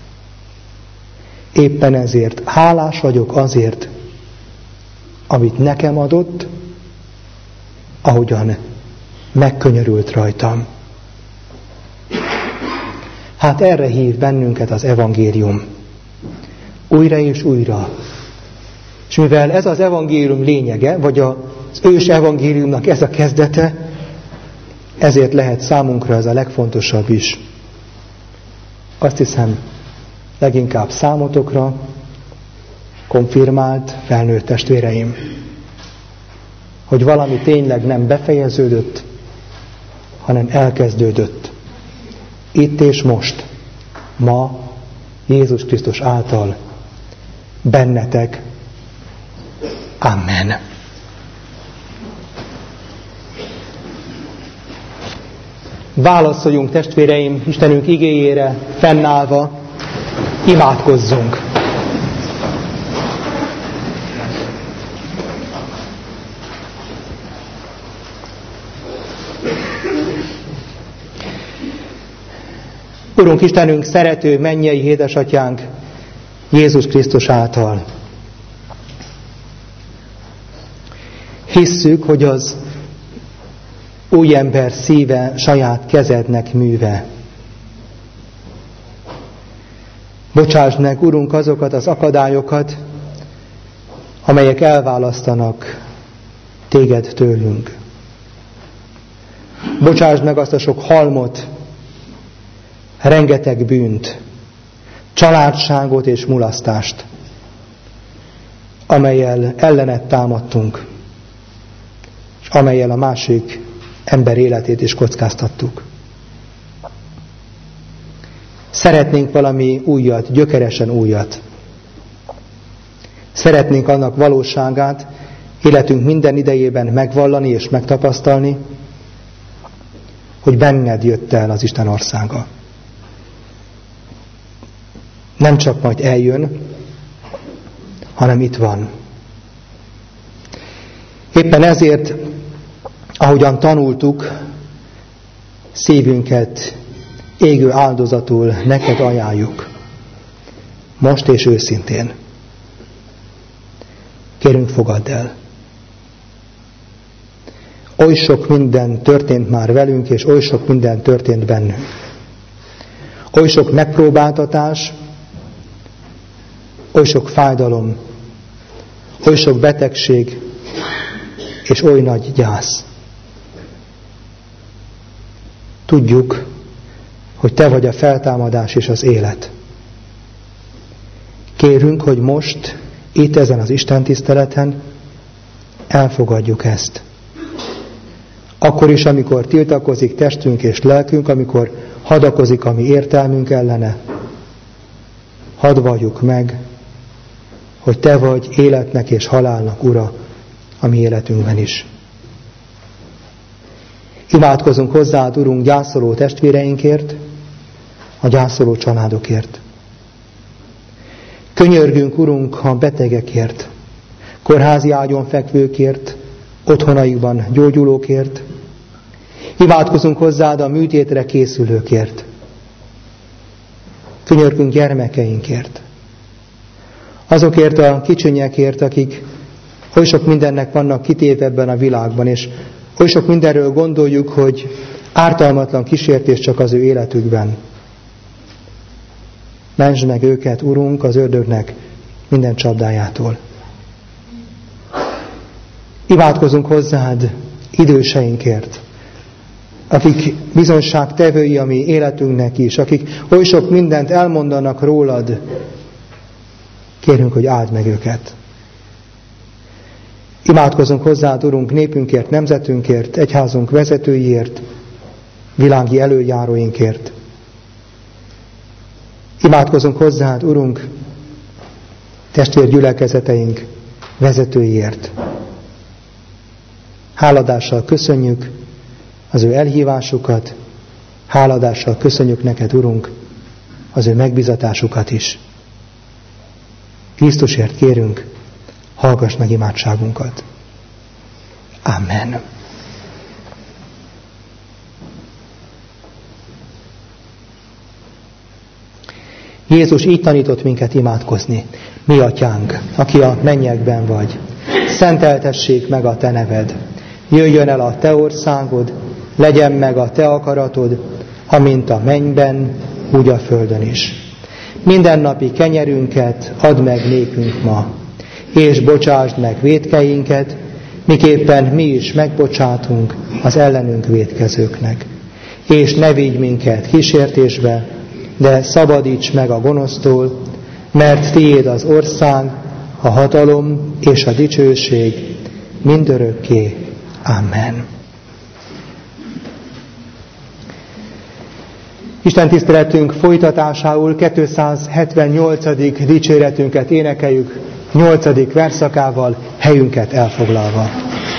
Éppen ezért hálás vagyok azért, amit nekem adott, ahogyan megkönyörült rajtam. Hát erre hív bennünket az evangélium. Újra és újra. És mivel ez az evangélium lényege, vagy az ős evangéliumnak ez a kezdete, ezért lehet számunkra ez a legfontosabb is. Azt hiszem, leginkább számotokra, konfirmált felnőtt testvéreim, hogy valami tényleg nem befejeződött, hanem elkezdődött. Itt és most, ma, Jézus Krisztus által, bennetek. Amen. Válaszoljunk, testvéreim, Istenünk igéjére fennállva, imádkozzunk. Urunk Istenünk, szerető mennyei édesatyánk, Jézus Krisztus által. Hisszük, hogy az új ember szíve saját kezednek műve. Bocsásd meg, Urunk, azokat az akadályokat, amelyek elválasztanak téged tőlünk. Bocsásd meg azt a sok halmot, rengeteg bűnt, családságot és mulasztást, amellyel ellened támadtunk, és amellyel a másik ember életét is kockáztattuk. Szeretnénk valami újat, gyökeresen újat. Szeretnénk annak valóságát életünk minden idejében megvallani és megtapasztalni, hogy benned jött el az Isten országa. Nem csak majd eljön, hanem itt van. Éppen ezért, ahogyan tanultuk, szívünket égő áldozatul neked ajánljuk. Most és őszintén. Kérünk, fogadd el. Oly sok minden történt már velünk, és oly sok minden történt bennünk. Oly sok megpróbáltatás, oly sok fájdalom, oly sok betegség, és oly nagy gyász. Tudjuk, hogy te vagy a feltámadás és az élet. Kérünk, hogy most, itt ezen az Isten tiszteleten elfogadjuk ezt. Akkor is, amikor tiltakozik testünk és lelkünk, amikor hadakozik a mi értelmünk ellene, hadd valljuk meg, hogy te vagy életnek és halálnak ura a mi életünkben is. Imádkozunk hozzád, Urunk, gyászoló testvéreinkért, a gyászoló családokért. Könyörgünk, Urunk, a betegekért, kórházi ágyon fekvőkért, otthonaikban gyógyulókért. Imádkozunk hozzád a műtétre készülőkért. Könyörgünk gyermekeinkért. Azokért a kicsinyekért, akik oly sok mindennek vannak kitéve ebben a világban, és oly sok mindenről gondoljuk, hogy ártalmatlan kísértés csak az ő életükben. Mentsd meg őket, Urunk, az ördögnek minden csapdájától. Imádkozunk hozzád időseinkért, akik bizonságtevői a mi életünknek is, akik oly sok mindent elmondanak rólad. Kérünk, hogy áld meg őket. Imádkozunk hozzád, Urunk, népünkért, nemzetünkért, egyházunk vezetőiért, világi előjáróinkért. Imádkozunk hozzád, Urunk, testvérgyülekezeteink vezetőiért. Háladással köszönjük az ő elhívásukat, háladással köszönjük neked, Urunk, az ő megbizatásukat is. Krisztusért kérünk, hallgass meg imádságunkat. Amen. Jézus így tanított minket imádkozni. Mi atyánk, aki a mennyekben vagy, szenteltessék meg a te neved. Jöjjön el a te országod, legyen meg a te akaratod, amint a mennyben, úgy a földön is. Mindennapi kenyerünket add meg nékünk ma, és bocsásd meg vétkeinket, miképpen mi is megbocsátunk az ellenünk vétkezőknek. És ne vigy minket kísértésbe, de szabadíts meg a gonosztól, mert tiéd az ország, a hatalom és a dicsőség mindörökké. Amen. Isten tiszteletünk folytatásául 278. dicséretünket énekeljük 8. versszakával, helyünket elfoglalva.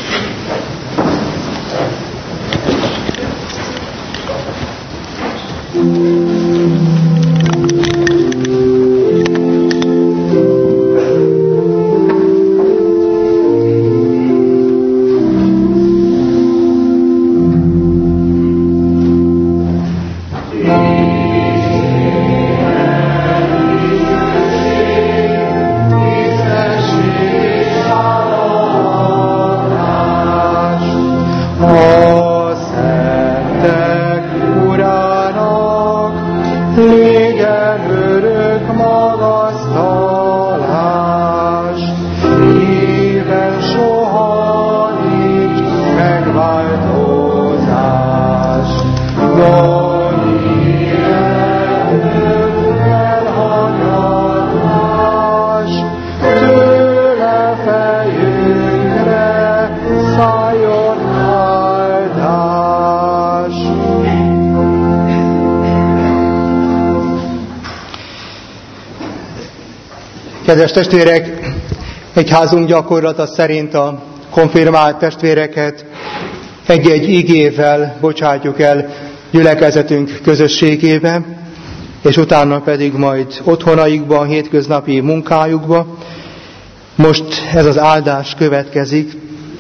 Kedves testvérek, egyházunk gyakorlata szerint a konfirmált testvéreket egy-egy igével bocsátjuk el gyülekezetünk közösségébe, és utána pedig majd otthonaikba, hétköznapi munkájukba. Most ez az áldás következik.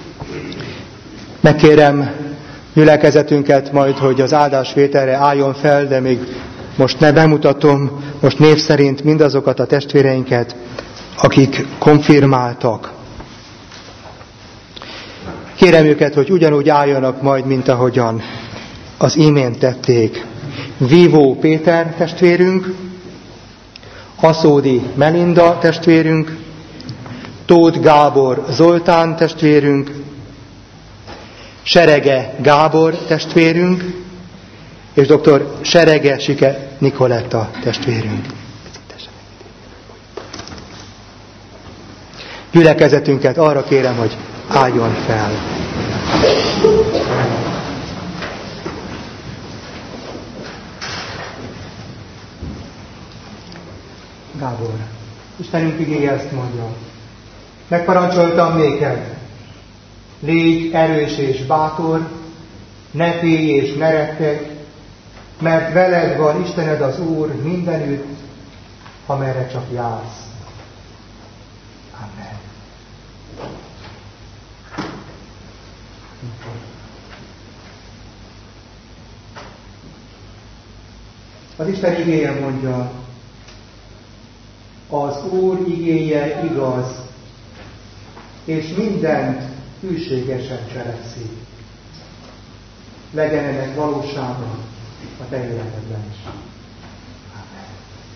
Megkérem gyülekezetünket majd, hogy az áldásvételre álljon fel, de még most ne bemutatom, most név szerint mindazokat a testvéreinket, akik konfirmáltak. Kérem őket, hogy ugyanúgy álljanak majd, mint ahogyan az imént tették. Vívó Péter testvérünk, Aszódi Melinda testvérünk, Tóth Gábor Zoltán testvérünk, Serege Gábor testvérünk, és dr. Serege Sike Nikoletta testvérünk. Gyülekezetünket arra kérem, hogy álljon fel. Gábor, Istenünk igéje ezt mondja. Megparancsoltam néked, légy erős és bátor, ne félj és ne rettegj, mert veled van Istened az Úr mindenütt, amerre csak jársz. Amen. Az Isten igéje mondja, az Úr igéje igaz, és mindent hűségesen cselekszik. Legyen ennek valósága a te életedben is. Amen.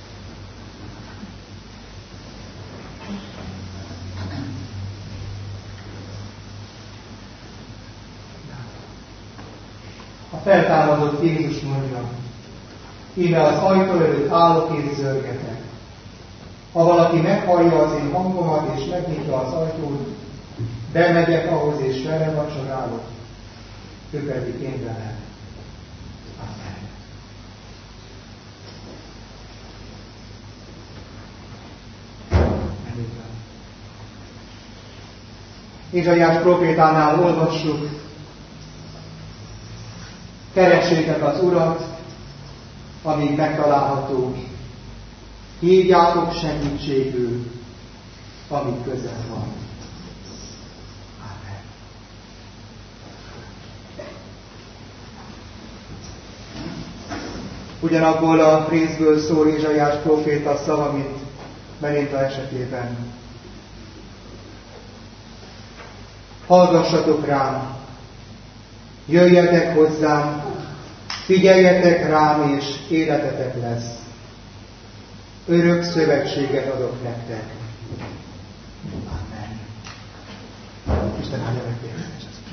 A feltámadott Jézus mondja, íme az ajtó előtt állok és zörgetek. Ha valaki meghallja az én hangomat és megnyitja az ajtót, bemegyek ahhoz és vele vacsorálok, ő pedig én vele. Amen. Ézsaiás profétánál olvassuk, keressétek az Urat, amíg megtalálható, hívjátok segítségül, amíg közel van. Amen. Ugyanabból a részből szól Ézsaiás próféta szava, mint Melinda esetében. Hallgassatok rám, jöjjetek hozzám, figyeljetek rám, és életetek lesz. Örök szövetséget adok nektek. Amen. Isten áldja meg téged.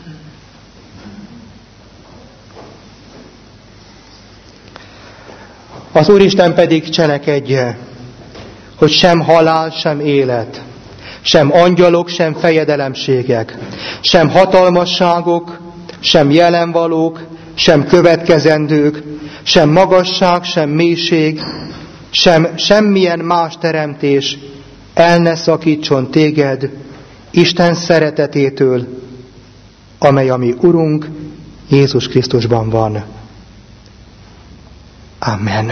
Az Úristen pedig cselekedje, hogy sem halál, sem élet, sem angyalok, sem fejedelemségek, sem hatalmasságok, sem jelenvalók, sem következendők, sem magasság, sem mélység, sem semmilyen más teremtés el ne szakítson téged Isten szeretetétől, amely a mi Urunk Jézus Krisztusban van. Amen.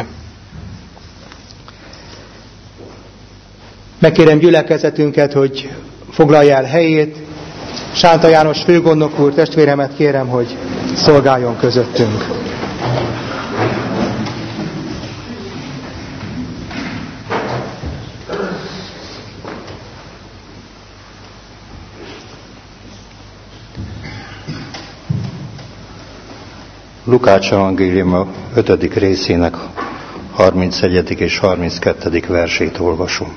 Megkérem gyülekezetünket, hogy foglalja el helyét. Sánta János főgondnok úr, testvéremet kérem, hogy szolgáljon közöttünk. Lukács evangéliuma 5. részének 31. és 32. versét olvasom.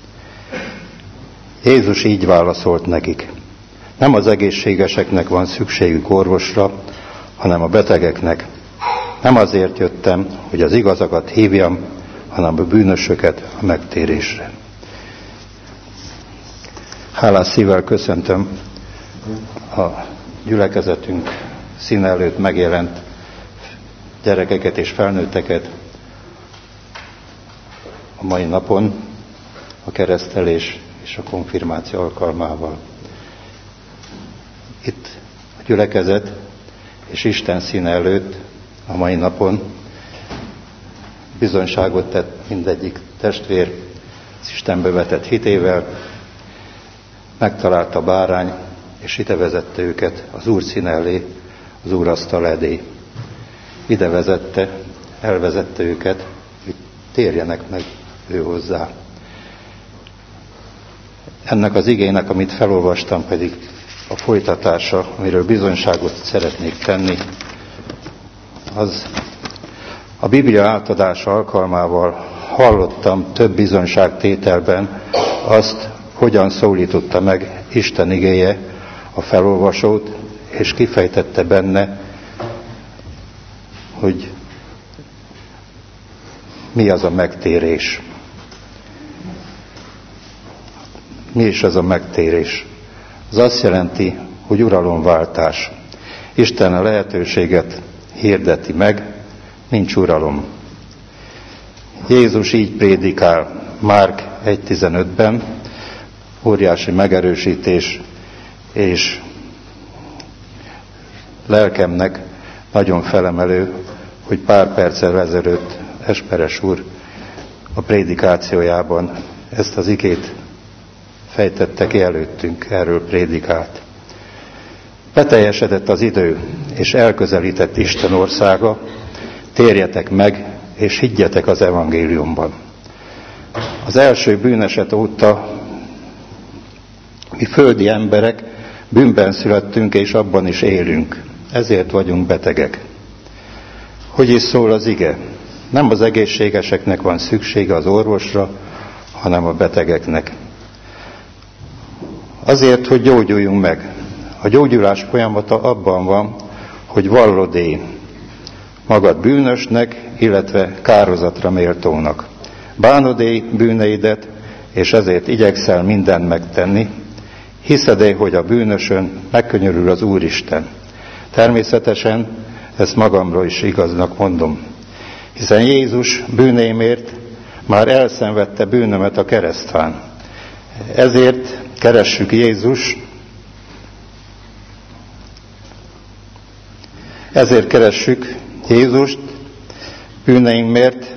Jézus így válaszolt nekik. Nem az egészségeseknek van szükségük orvosra, hanem a betegeknek. Nem azért jöttem, hogy az igazakat hívjam, hanem a bűnösöket a megtérésre. Hálás szívvel köszöntöm a gyülekezetünk színe előtt megjelent gyerekeket és felnőtteket a mai napon a keresztelés és a konfirmáció alkalmával. Itt a gyülekezet és Isten színe előtt a mai napon bizonyságot tett mindegyik testvér az Istenbe vetett hitével, megtalálta a bárány, és ide vezette őket az Úr színe elé, az Úr asztal elé. Ide vezette, elvezette őket, hogy térjenek meg ő hozzá. Ennek az igének, amit felolvastam, pedig a folytatása, amiről bizonyságot szeretnék tenni, az a Biblia átadása alkalmával hallottam több bizonyságtételben azt, hogyan szólította meg Isten igéje a felolvasót, és kifejtette benne, hogy mi az a megtérés. Mi is az a megtérés? Az azt jelenti, hogy uralomváltás. Isten a lehetőséget hirdeti meg, nincs uralom. Jézus így prédikál Márk 1.15-ben, óriási megerősítés, és lelkemnek nagyon felemelő, hogy pár perccel ezelőtt Esperes úr a prédikációjában ezt az igét fejtette ki előttünk, erről prédikált. Beteljesedett az idő, és elközelített Isten országa, térjetek meg, és higgyetek az evangéliumban. Az első bűneset óta mi földi emberek bűnben születtünk, és abban is élünk. Ezért vagyunk betegek. Hogy is szól az ige? Nem az egészségeseknek van szüksége az orvosra, hanem a betegeknek. Azért, hogy gyógyuljunk meg. A gyógyulás folyamata abban van, hogy vallod magad bűnösnek, illetve kározatra méltónak. Bánod bűneidet, és ezért igyekszel mindent megtenni. Hiszed hogy a bűnösön megkönyörül az Úristen. Természetesen ezt magamról is igaznak mondom. Hiszen Jézus bűnémért már elszenvedte bűnömet a keresztfán. Ezért keressük Jézust, bűneinkért,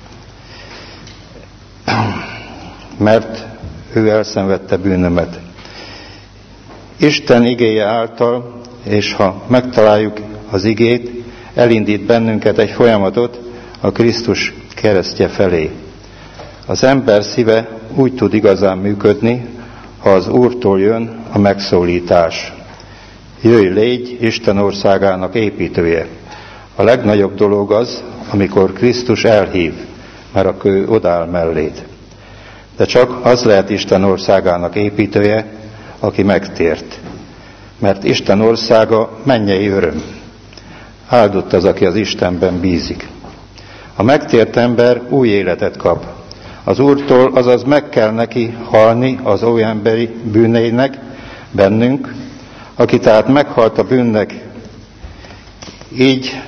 mert ő elszenvedte bűnömet. Isten igéje által, és ha megtaláljuk az igét, elindít bennünket egy folyamatot a Krisztus keresztje felé. Az ember szíve úgy tud igazán működni, ha az Úrtól jön a megszólítás. Jöjj, légy Isten országának építője. A legnagyobb dolog az, amikor Krisztus elhív, mert akkor ő odáll melléd. De csak az lehet Isten országának építője, aki megtért. Mert Isten országa mennyei öröm. Áldott az, aki az Istenben bízik. A megtért ember új életet kap. Az Úrtól, azaz meg kell neki halni az óemberi bűneinek, bennünk, aki tehát meghalt a bűnnek, így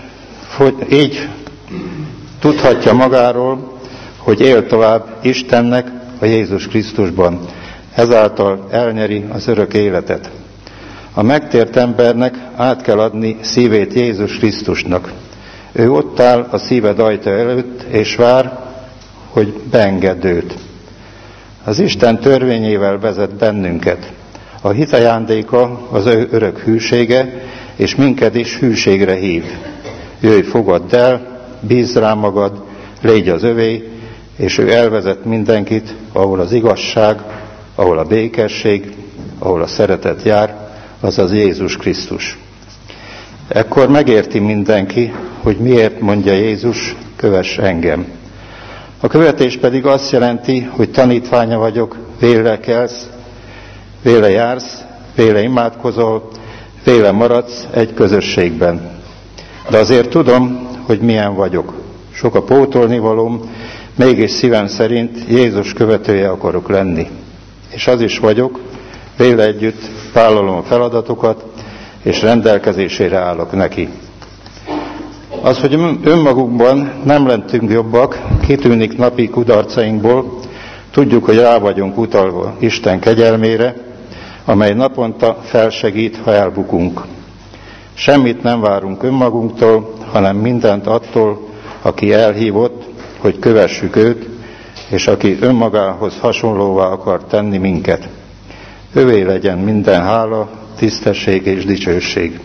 tudhatja magáról, hogy él tovább Istennek a Jézus Krisztusban. Ezáltal elnyeri az örök életet. A megtért embernek át kell adni szívét Jézus Krisztusnak. Ő ott áll a szíved ajta előtt, és vár, hogy beengedd őt. Az Isten törvényével vezet bennünket. A hit ajándéka az ő örök hűsége, és minket is hűségre hív. Jöjj, fogadd el, bízz rá magad, légy az övé, és ő elvezet mindenkit, ahol az igazság, ahol a békesség, ahol a szeretet jár, azaz Jézus Krisztus. Ekkor megérti mindenki, hogy miért mondja Jézus, kövess engem. A követés pedig azt jelenti, hogy tanítványa vagyok, véle kelsz, véle jársz, véle imádkozol, véle maradsz egy közösségben. De azért tudom, hogy milyen vagyok. Sok a pótolnivalóm, mégis szívem szerint Jézus követője akarok lenni. És az is vagyok, véle együtt vállalom a feladatokat, és rendelkezésére állok neki. Az, hogy önmagunkban nem lentünk jobbak, kitűnik napi kudarcainkból, tudjuk, hogy rá vagyunk utalva Isten kegyelmére, amely naponta felsegít, ha elbukunk. Semmit nem várunk önmagunktól, hanem mindent attól, aki elhívott, hogy kövessük őt, és aki önmagához hasonlóvá akar tenni minket. Övé legyen minden hála, tisztesség és dicsőség.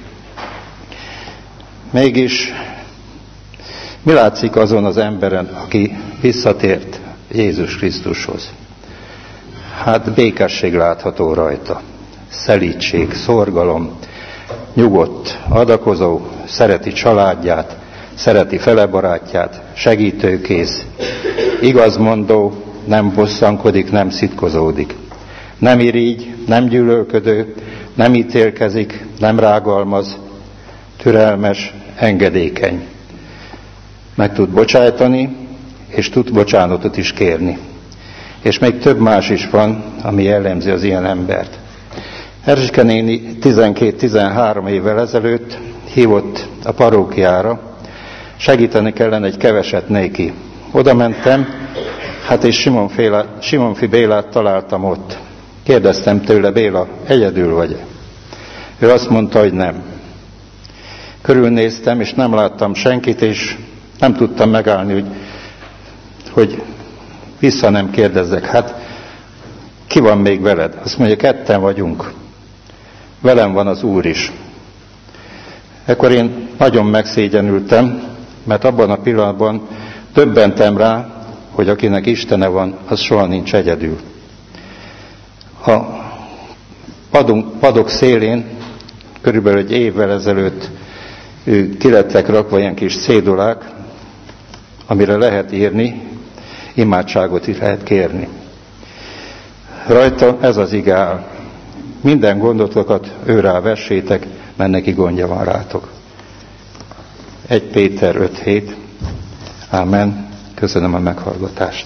Mégis mi látszik azon az emberen, aki visszatért Jézus Krisztushoz? Hát békesség látható rajta, szelídség, szorgalom, nyugodt, adakozó, szereti családját, szereti felebarátját, segítőkész, igazmondó, nem bosszankodik, nem szitkozódik. Nem irigy, nem gyűlölködő, nem ítélkezik, nem rágalmaz, türelmes, engedékeny. Meg tud bocsájtani, és tud bocsánatot is kérni. És még több más is van, ami jellemzi az ilyen embert. Erzsike néni 12-13 évvel ezelőtt hívott a parókiára, segíteni kellene egy keveset néki. Oda mentem, hát és Simonfi Bélát találtam ott. Kérdeztem tőle, Béla, egyedül vagy-e? Ő azt mondta, hogy nem. Körülnéztem, és nem láttam senkit, és nem tudtam megállni, hogy vissza nem kérdezzek. Hát, ki van még veled? Azt mondja, 2 vagyunk. Velem van az Úr is. Ekkor én nagyon megszégyenültem, mert abban a pillanatban döbbentem rá, hogy akinek Istene van, az soha nincs egyedül. A padok szélén, körülbelül egy évvel ezelőtt ki lettek rakva ilyen kis cédulák, amire lehet írni, imádságot is lehet kérni. Rajta ez az ige áll. Minden gondotokat őrá vessétek, mert neki gondja van rátok. 1 Péter 5:7. Ámen. Köszönöm a meghallgatást.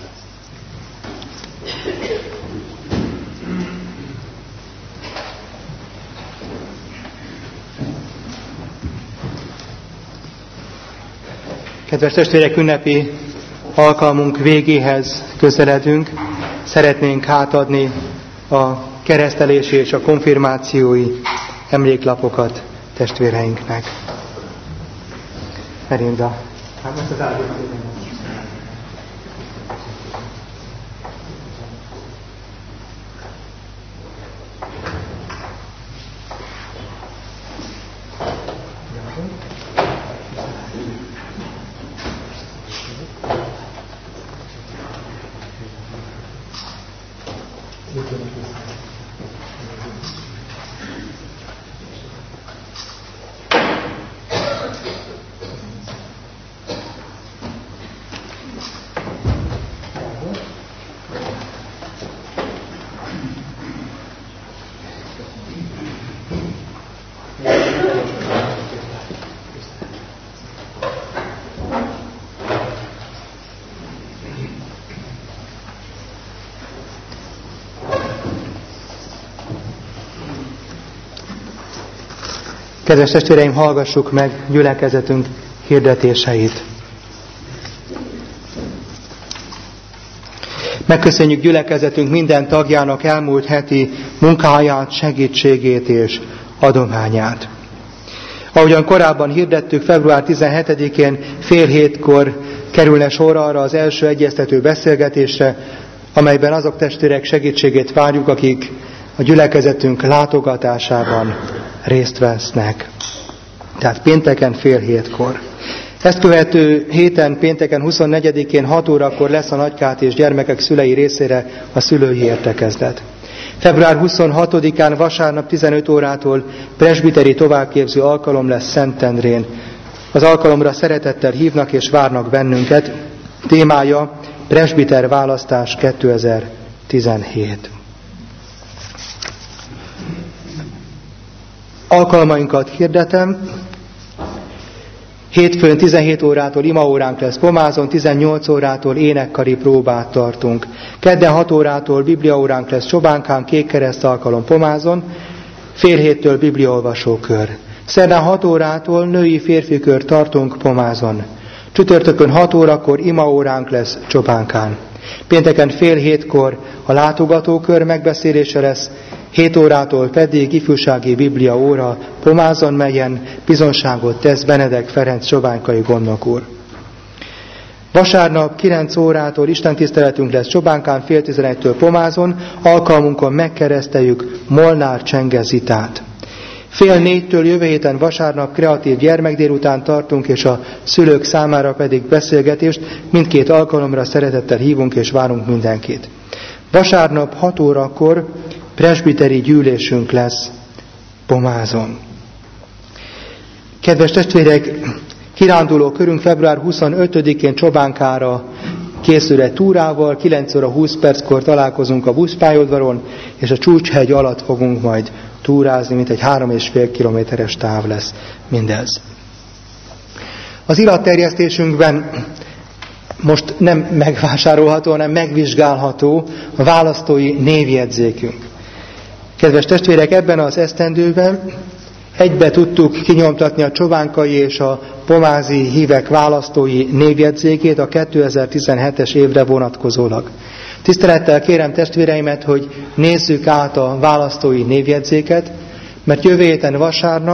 Kedves testvérek, ünnepi alkalmunk végéhez közeledünk. Szeretnénk átadni a keresztelési és a konfirmációi emléklapokat testvéreinknek. Merinda. Kedves testvéreim, hallgassuk meg gyülekezetünk hirdetéseit. Megköszönjük gyülekezetünk minden tagjának elmúlt heti munkáját, segítségét és adományát. Ahogyan korábban hirdettük, február 17-én fél 7-kor kerülne sor arra az első egyeztető beszélgetésre, amelyben azok testvérek segítségét várjuk, akik a gyülekezetünk látogatásában részt vesznek. Tehát pénteken fél 7-kor. Ezt követő héten, pénteken 24-én 6 órakor lesz a nagykát és gyermekek szülei részére a szülői értekezlet. Február 26-án vasárnap 15 órától presbiteri továbbképző alkalom lesz Szentendrén. Az alkalomra szeretettel hívnak és várnak bennünket. Témája presbiter választás 2017. Alkalmainkat hirdetem. Hétfőn 17 órától imaóránk lesz Pomázon, 18 órától énekkari próbát tartunk. Kedden 6 órától bibliaóránk lesz Csobánkán, Kékkereszt alkalom Pomázon, fél 7-től bibliaolvasókör. Szerdán 6 órától női-férfi kör tartunk Pomázon. Csütörtökön 6 órakor imaóránk lesz Csobánkán. Pénteken fél 7-kor a látogatókör megbeszélése lesz, 7 órától pedig ifjúsági biblia óra Pomázon, melyen bizonságot tesz Benedek Ferenc csobánkai gondnok úr. Vasárnap 9 órától istentiszteletünk lesz Csobánkán, fél 11-től Pomázon, alkalmunkon megkereszteljük Molnár Csenge Zitát. Fél 4-től jövő héten vasárnap kreatív gyermekdélután tartunk, és a szülők számára pedig beszélgetést. Mindkét alkalomra szeretettel hívunk és várunk mindenkit. Vasárnap 6 órakor presbiteri gyűlésünk lesz Pomázon. Kedves testvérek, kiránduló körünk február 25-én Csobánkára készül egy túrával, 9 óra 20 perckor találkozunk a buszpályaudvaron, és a Csúcshegy alatt fogunk majd túrázni, mint egy 3,5 kilométeres táv lesz mindez. Az iratterjesztésünkben most nem megvásárolható, hanem megvizsgálható a választói névjegyzékünk. Kedves testvérek, ebben az esztendőben egybe tudtuk kinyomtatni a csobánkai és a pomázi hívek választói névjegyzékét a 2017-es évre vonatkozólag. Tisztelettel kérem testvéreimet, hogy nézzük át a választói névjegyzéket, mert jövő héten vasárnap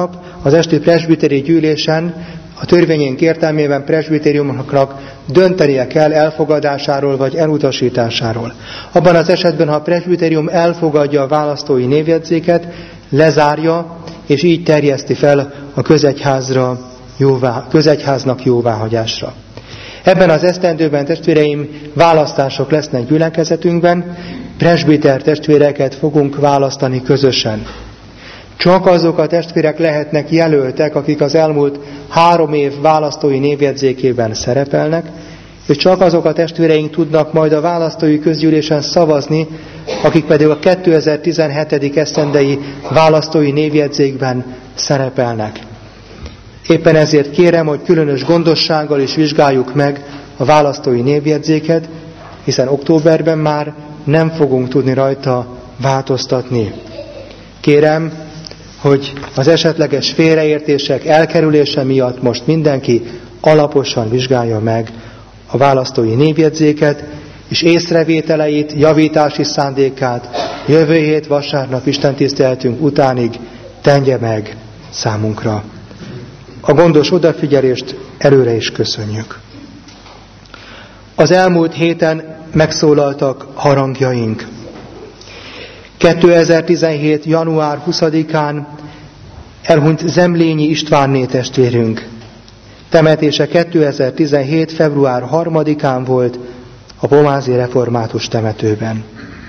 az esti presbiteri gyűlésen a törvényénk értelmében presbitériumoknak döntenie kell elfogadásáról vagy elutasításáról. Abban az esetben, ha a presbitérium elfogadja a választói névjegyzéket, lezárja, és így terjeszti fel a közegyháznak jóváhagyásra. Ebben az esztendőben, testvéreim, választások lesznek gyülekezetünkben, presbiter testvéreket fogunk választani közösen. Csak azok a testvérek lehetnek jelöltek, akik az elmúlt 3 év választói névjegyzékében szerepelnek, és csak azok a testvéreink tudnak majd a választói közgyűlésen szavazni, akik pedig a 2017. esztendei választói névjegyzékben szerepelnek. Éppen ezért kérem, hogy különös gondossággal is vizsgáljuk meg a választói névjegyzéket, hiszen októberben már nem fogunk tudni rajta változtatni. Kérem, hogy az esetleges félreértések elkerülése miatt most mindenki alaposan vizsgálja meg a választói névjegyzéket, és észrevételeit, javítási szándékát jövő hét vasárnap istentiszteletünk utánig tegye meg számunkra. A gondos odafigyelést előre is köszönjük. Az elmúlt héten megszólaltak harangjaink. 2017. január 20-án elhunyt Zemlényi Istvánné testvérünk. Temetése 2017. február 3-án volt a Pomázi Református temetőben.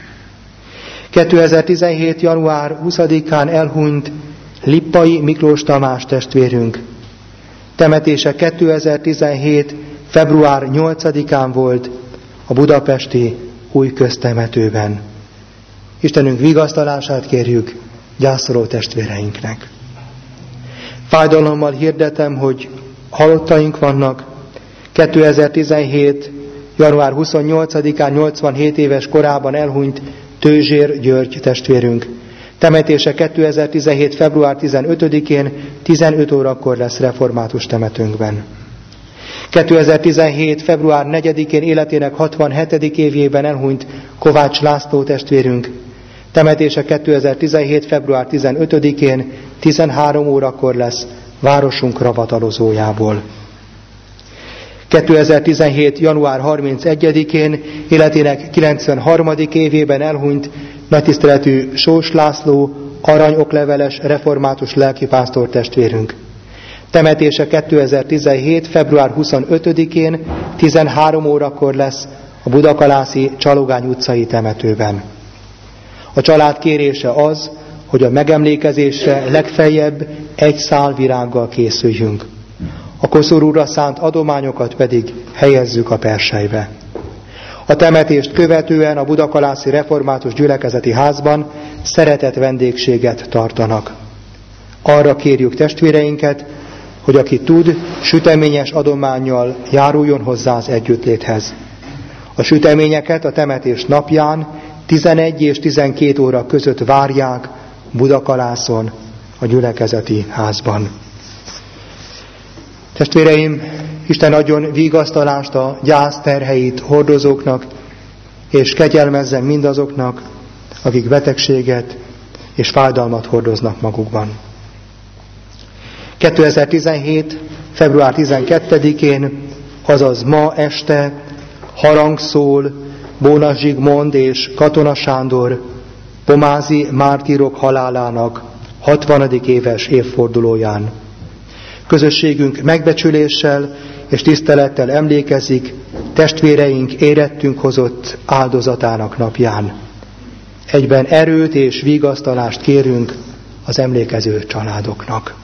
2017. január 20-án elhunyt Lippai Miklós Tamás testvérünk. Temetése 2017. február 8-án volt a budapesti új köztemetőben. Istenünk vigasztalását kérjük gyászoló testvéreinknek. Fájdalommal hirdetem, hogy halottaink vannak. 2017. január 28-án 87 éves korában elhunyt Tőzsér György testvérünk. Temetése 2017. február 15-én 15 órakor lesz református temetőnkben. 2017. február 4-én életének 67. évében elhunyt Kovács László testvérünk. Temetése 2017. február 15-én 13 órakor lesz városunk ravatalozójából. 2017. január 31-én életének 93. évében elhunyt nagytiszteletű Sós László aranyokleveles református lelkipásztor testvérünk. Temetése 2017. február 25-én 13 órakor lesz a Budakalászi Csalogány utcai temetőben. A család kérése az, hogy a megemlékezésre legfeljebb 1 szál virággal készüljünk. A koszorúra szánt adományokat pedig helyezzük a perselybe. A temetést követően a Budakalászi Református Gyülekezeti Házban szeretett vendégséget tartanak. Arra kérjük testvéreinket, hogy aki tud, süteményes adománnyal járuljon hozzá az együttléthez. A süteményeket a temetés napján 11 és 12 óra között várják Budakalászon, a gyülekezeti házban. Testvéreim, Isten adjon vigasztalást a gyász terheit hordozóknak, és kegyelmezzen mindazoknak, akik betegséget és fájdalmat hordoznak magukban. 2017. február 12-én, azaz ma este harang szól Bóna Zsigmond és Katona Sándor pomázi mártírok halálának 60. éves évfordulóján. Közösségünk megbecsüléssel és tisztelettel emlékezik testvéreink érettünk hozott áldozatának napján. Egyben erőt és vigasztalást kérünk az emlékező családoknak.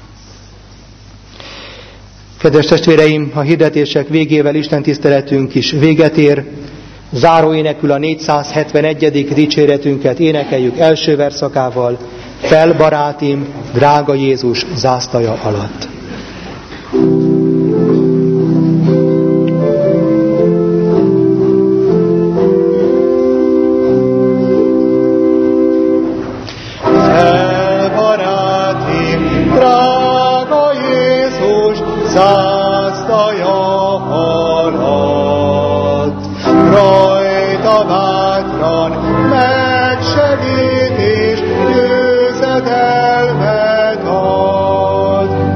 Kedves testvéreim, a hirdetések végével istentiszteletünk is véget ér. Záróénekül a 471. dicséretünket énekeljük első verszakával. Fel, barátim, drága Jézus zászlaja alatt. Fel, barátim, drága Jézus zászlaja alatt. Rajta bátran megsegít és győzedelmet ad.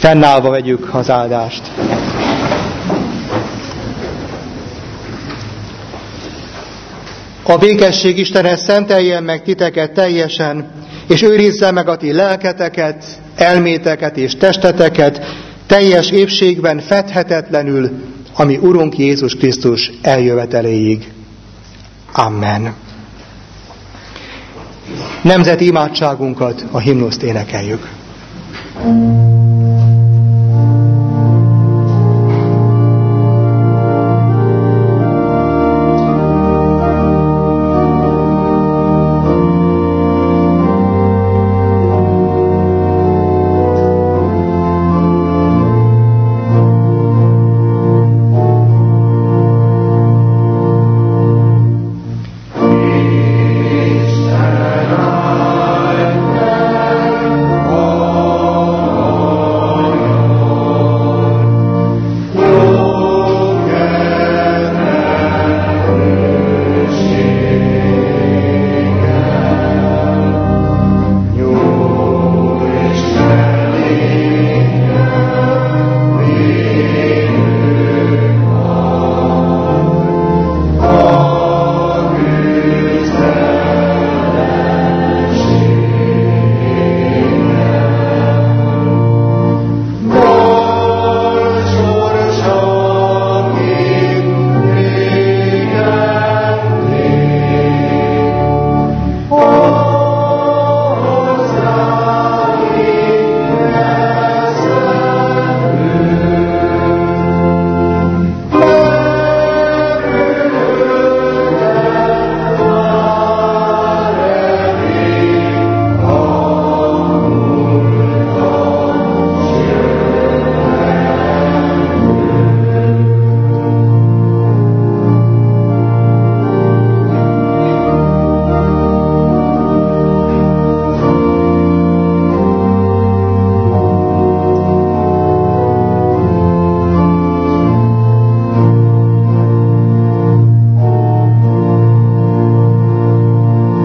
Fennállva vegyük az áldást. A békesség Istene szenteljen meg titeket teljesen, és őrizze meg a ti lelketeket, elméteket és testeteket teljes épségben fedhetetlenül, ami Urunk Jézus Krisztus eljöveteléig. Amen. Nemzeti imádságunkat, a himnuszt énekeljük.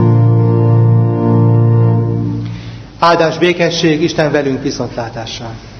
Áldás, békesség, Isten velünk, viszontlátásra!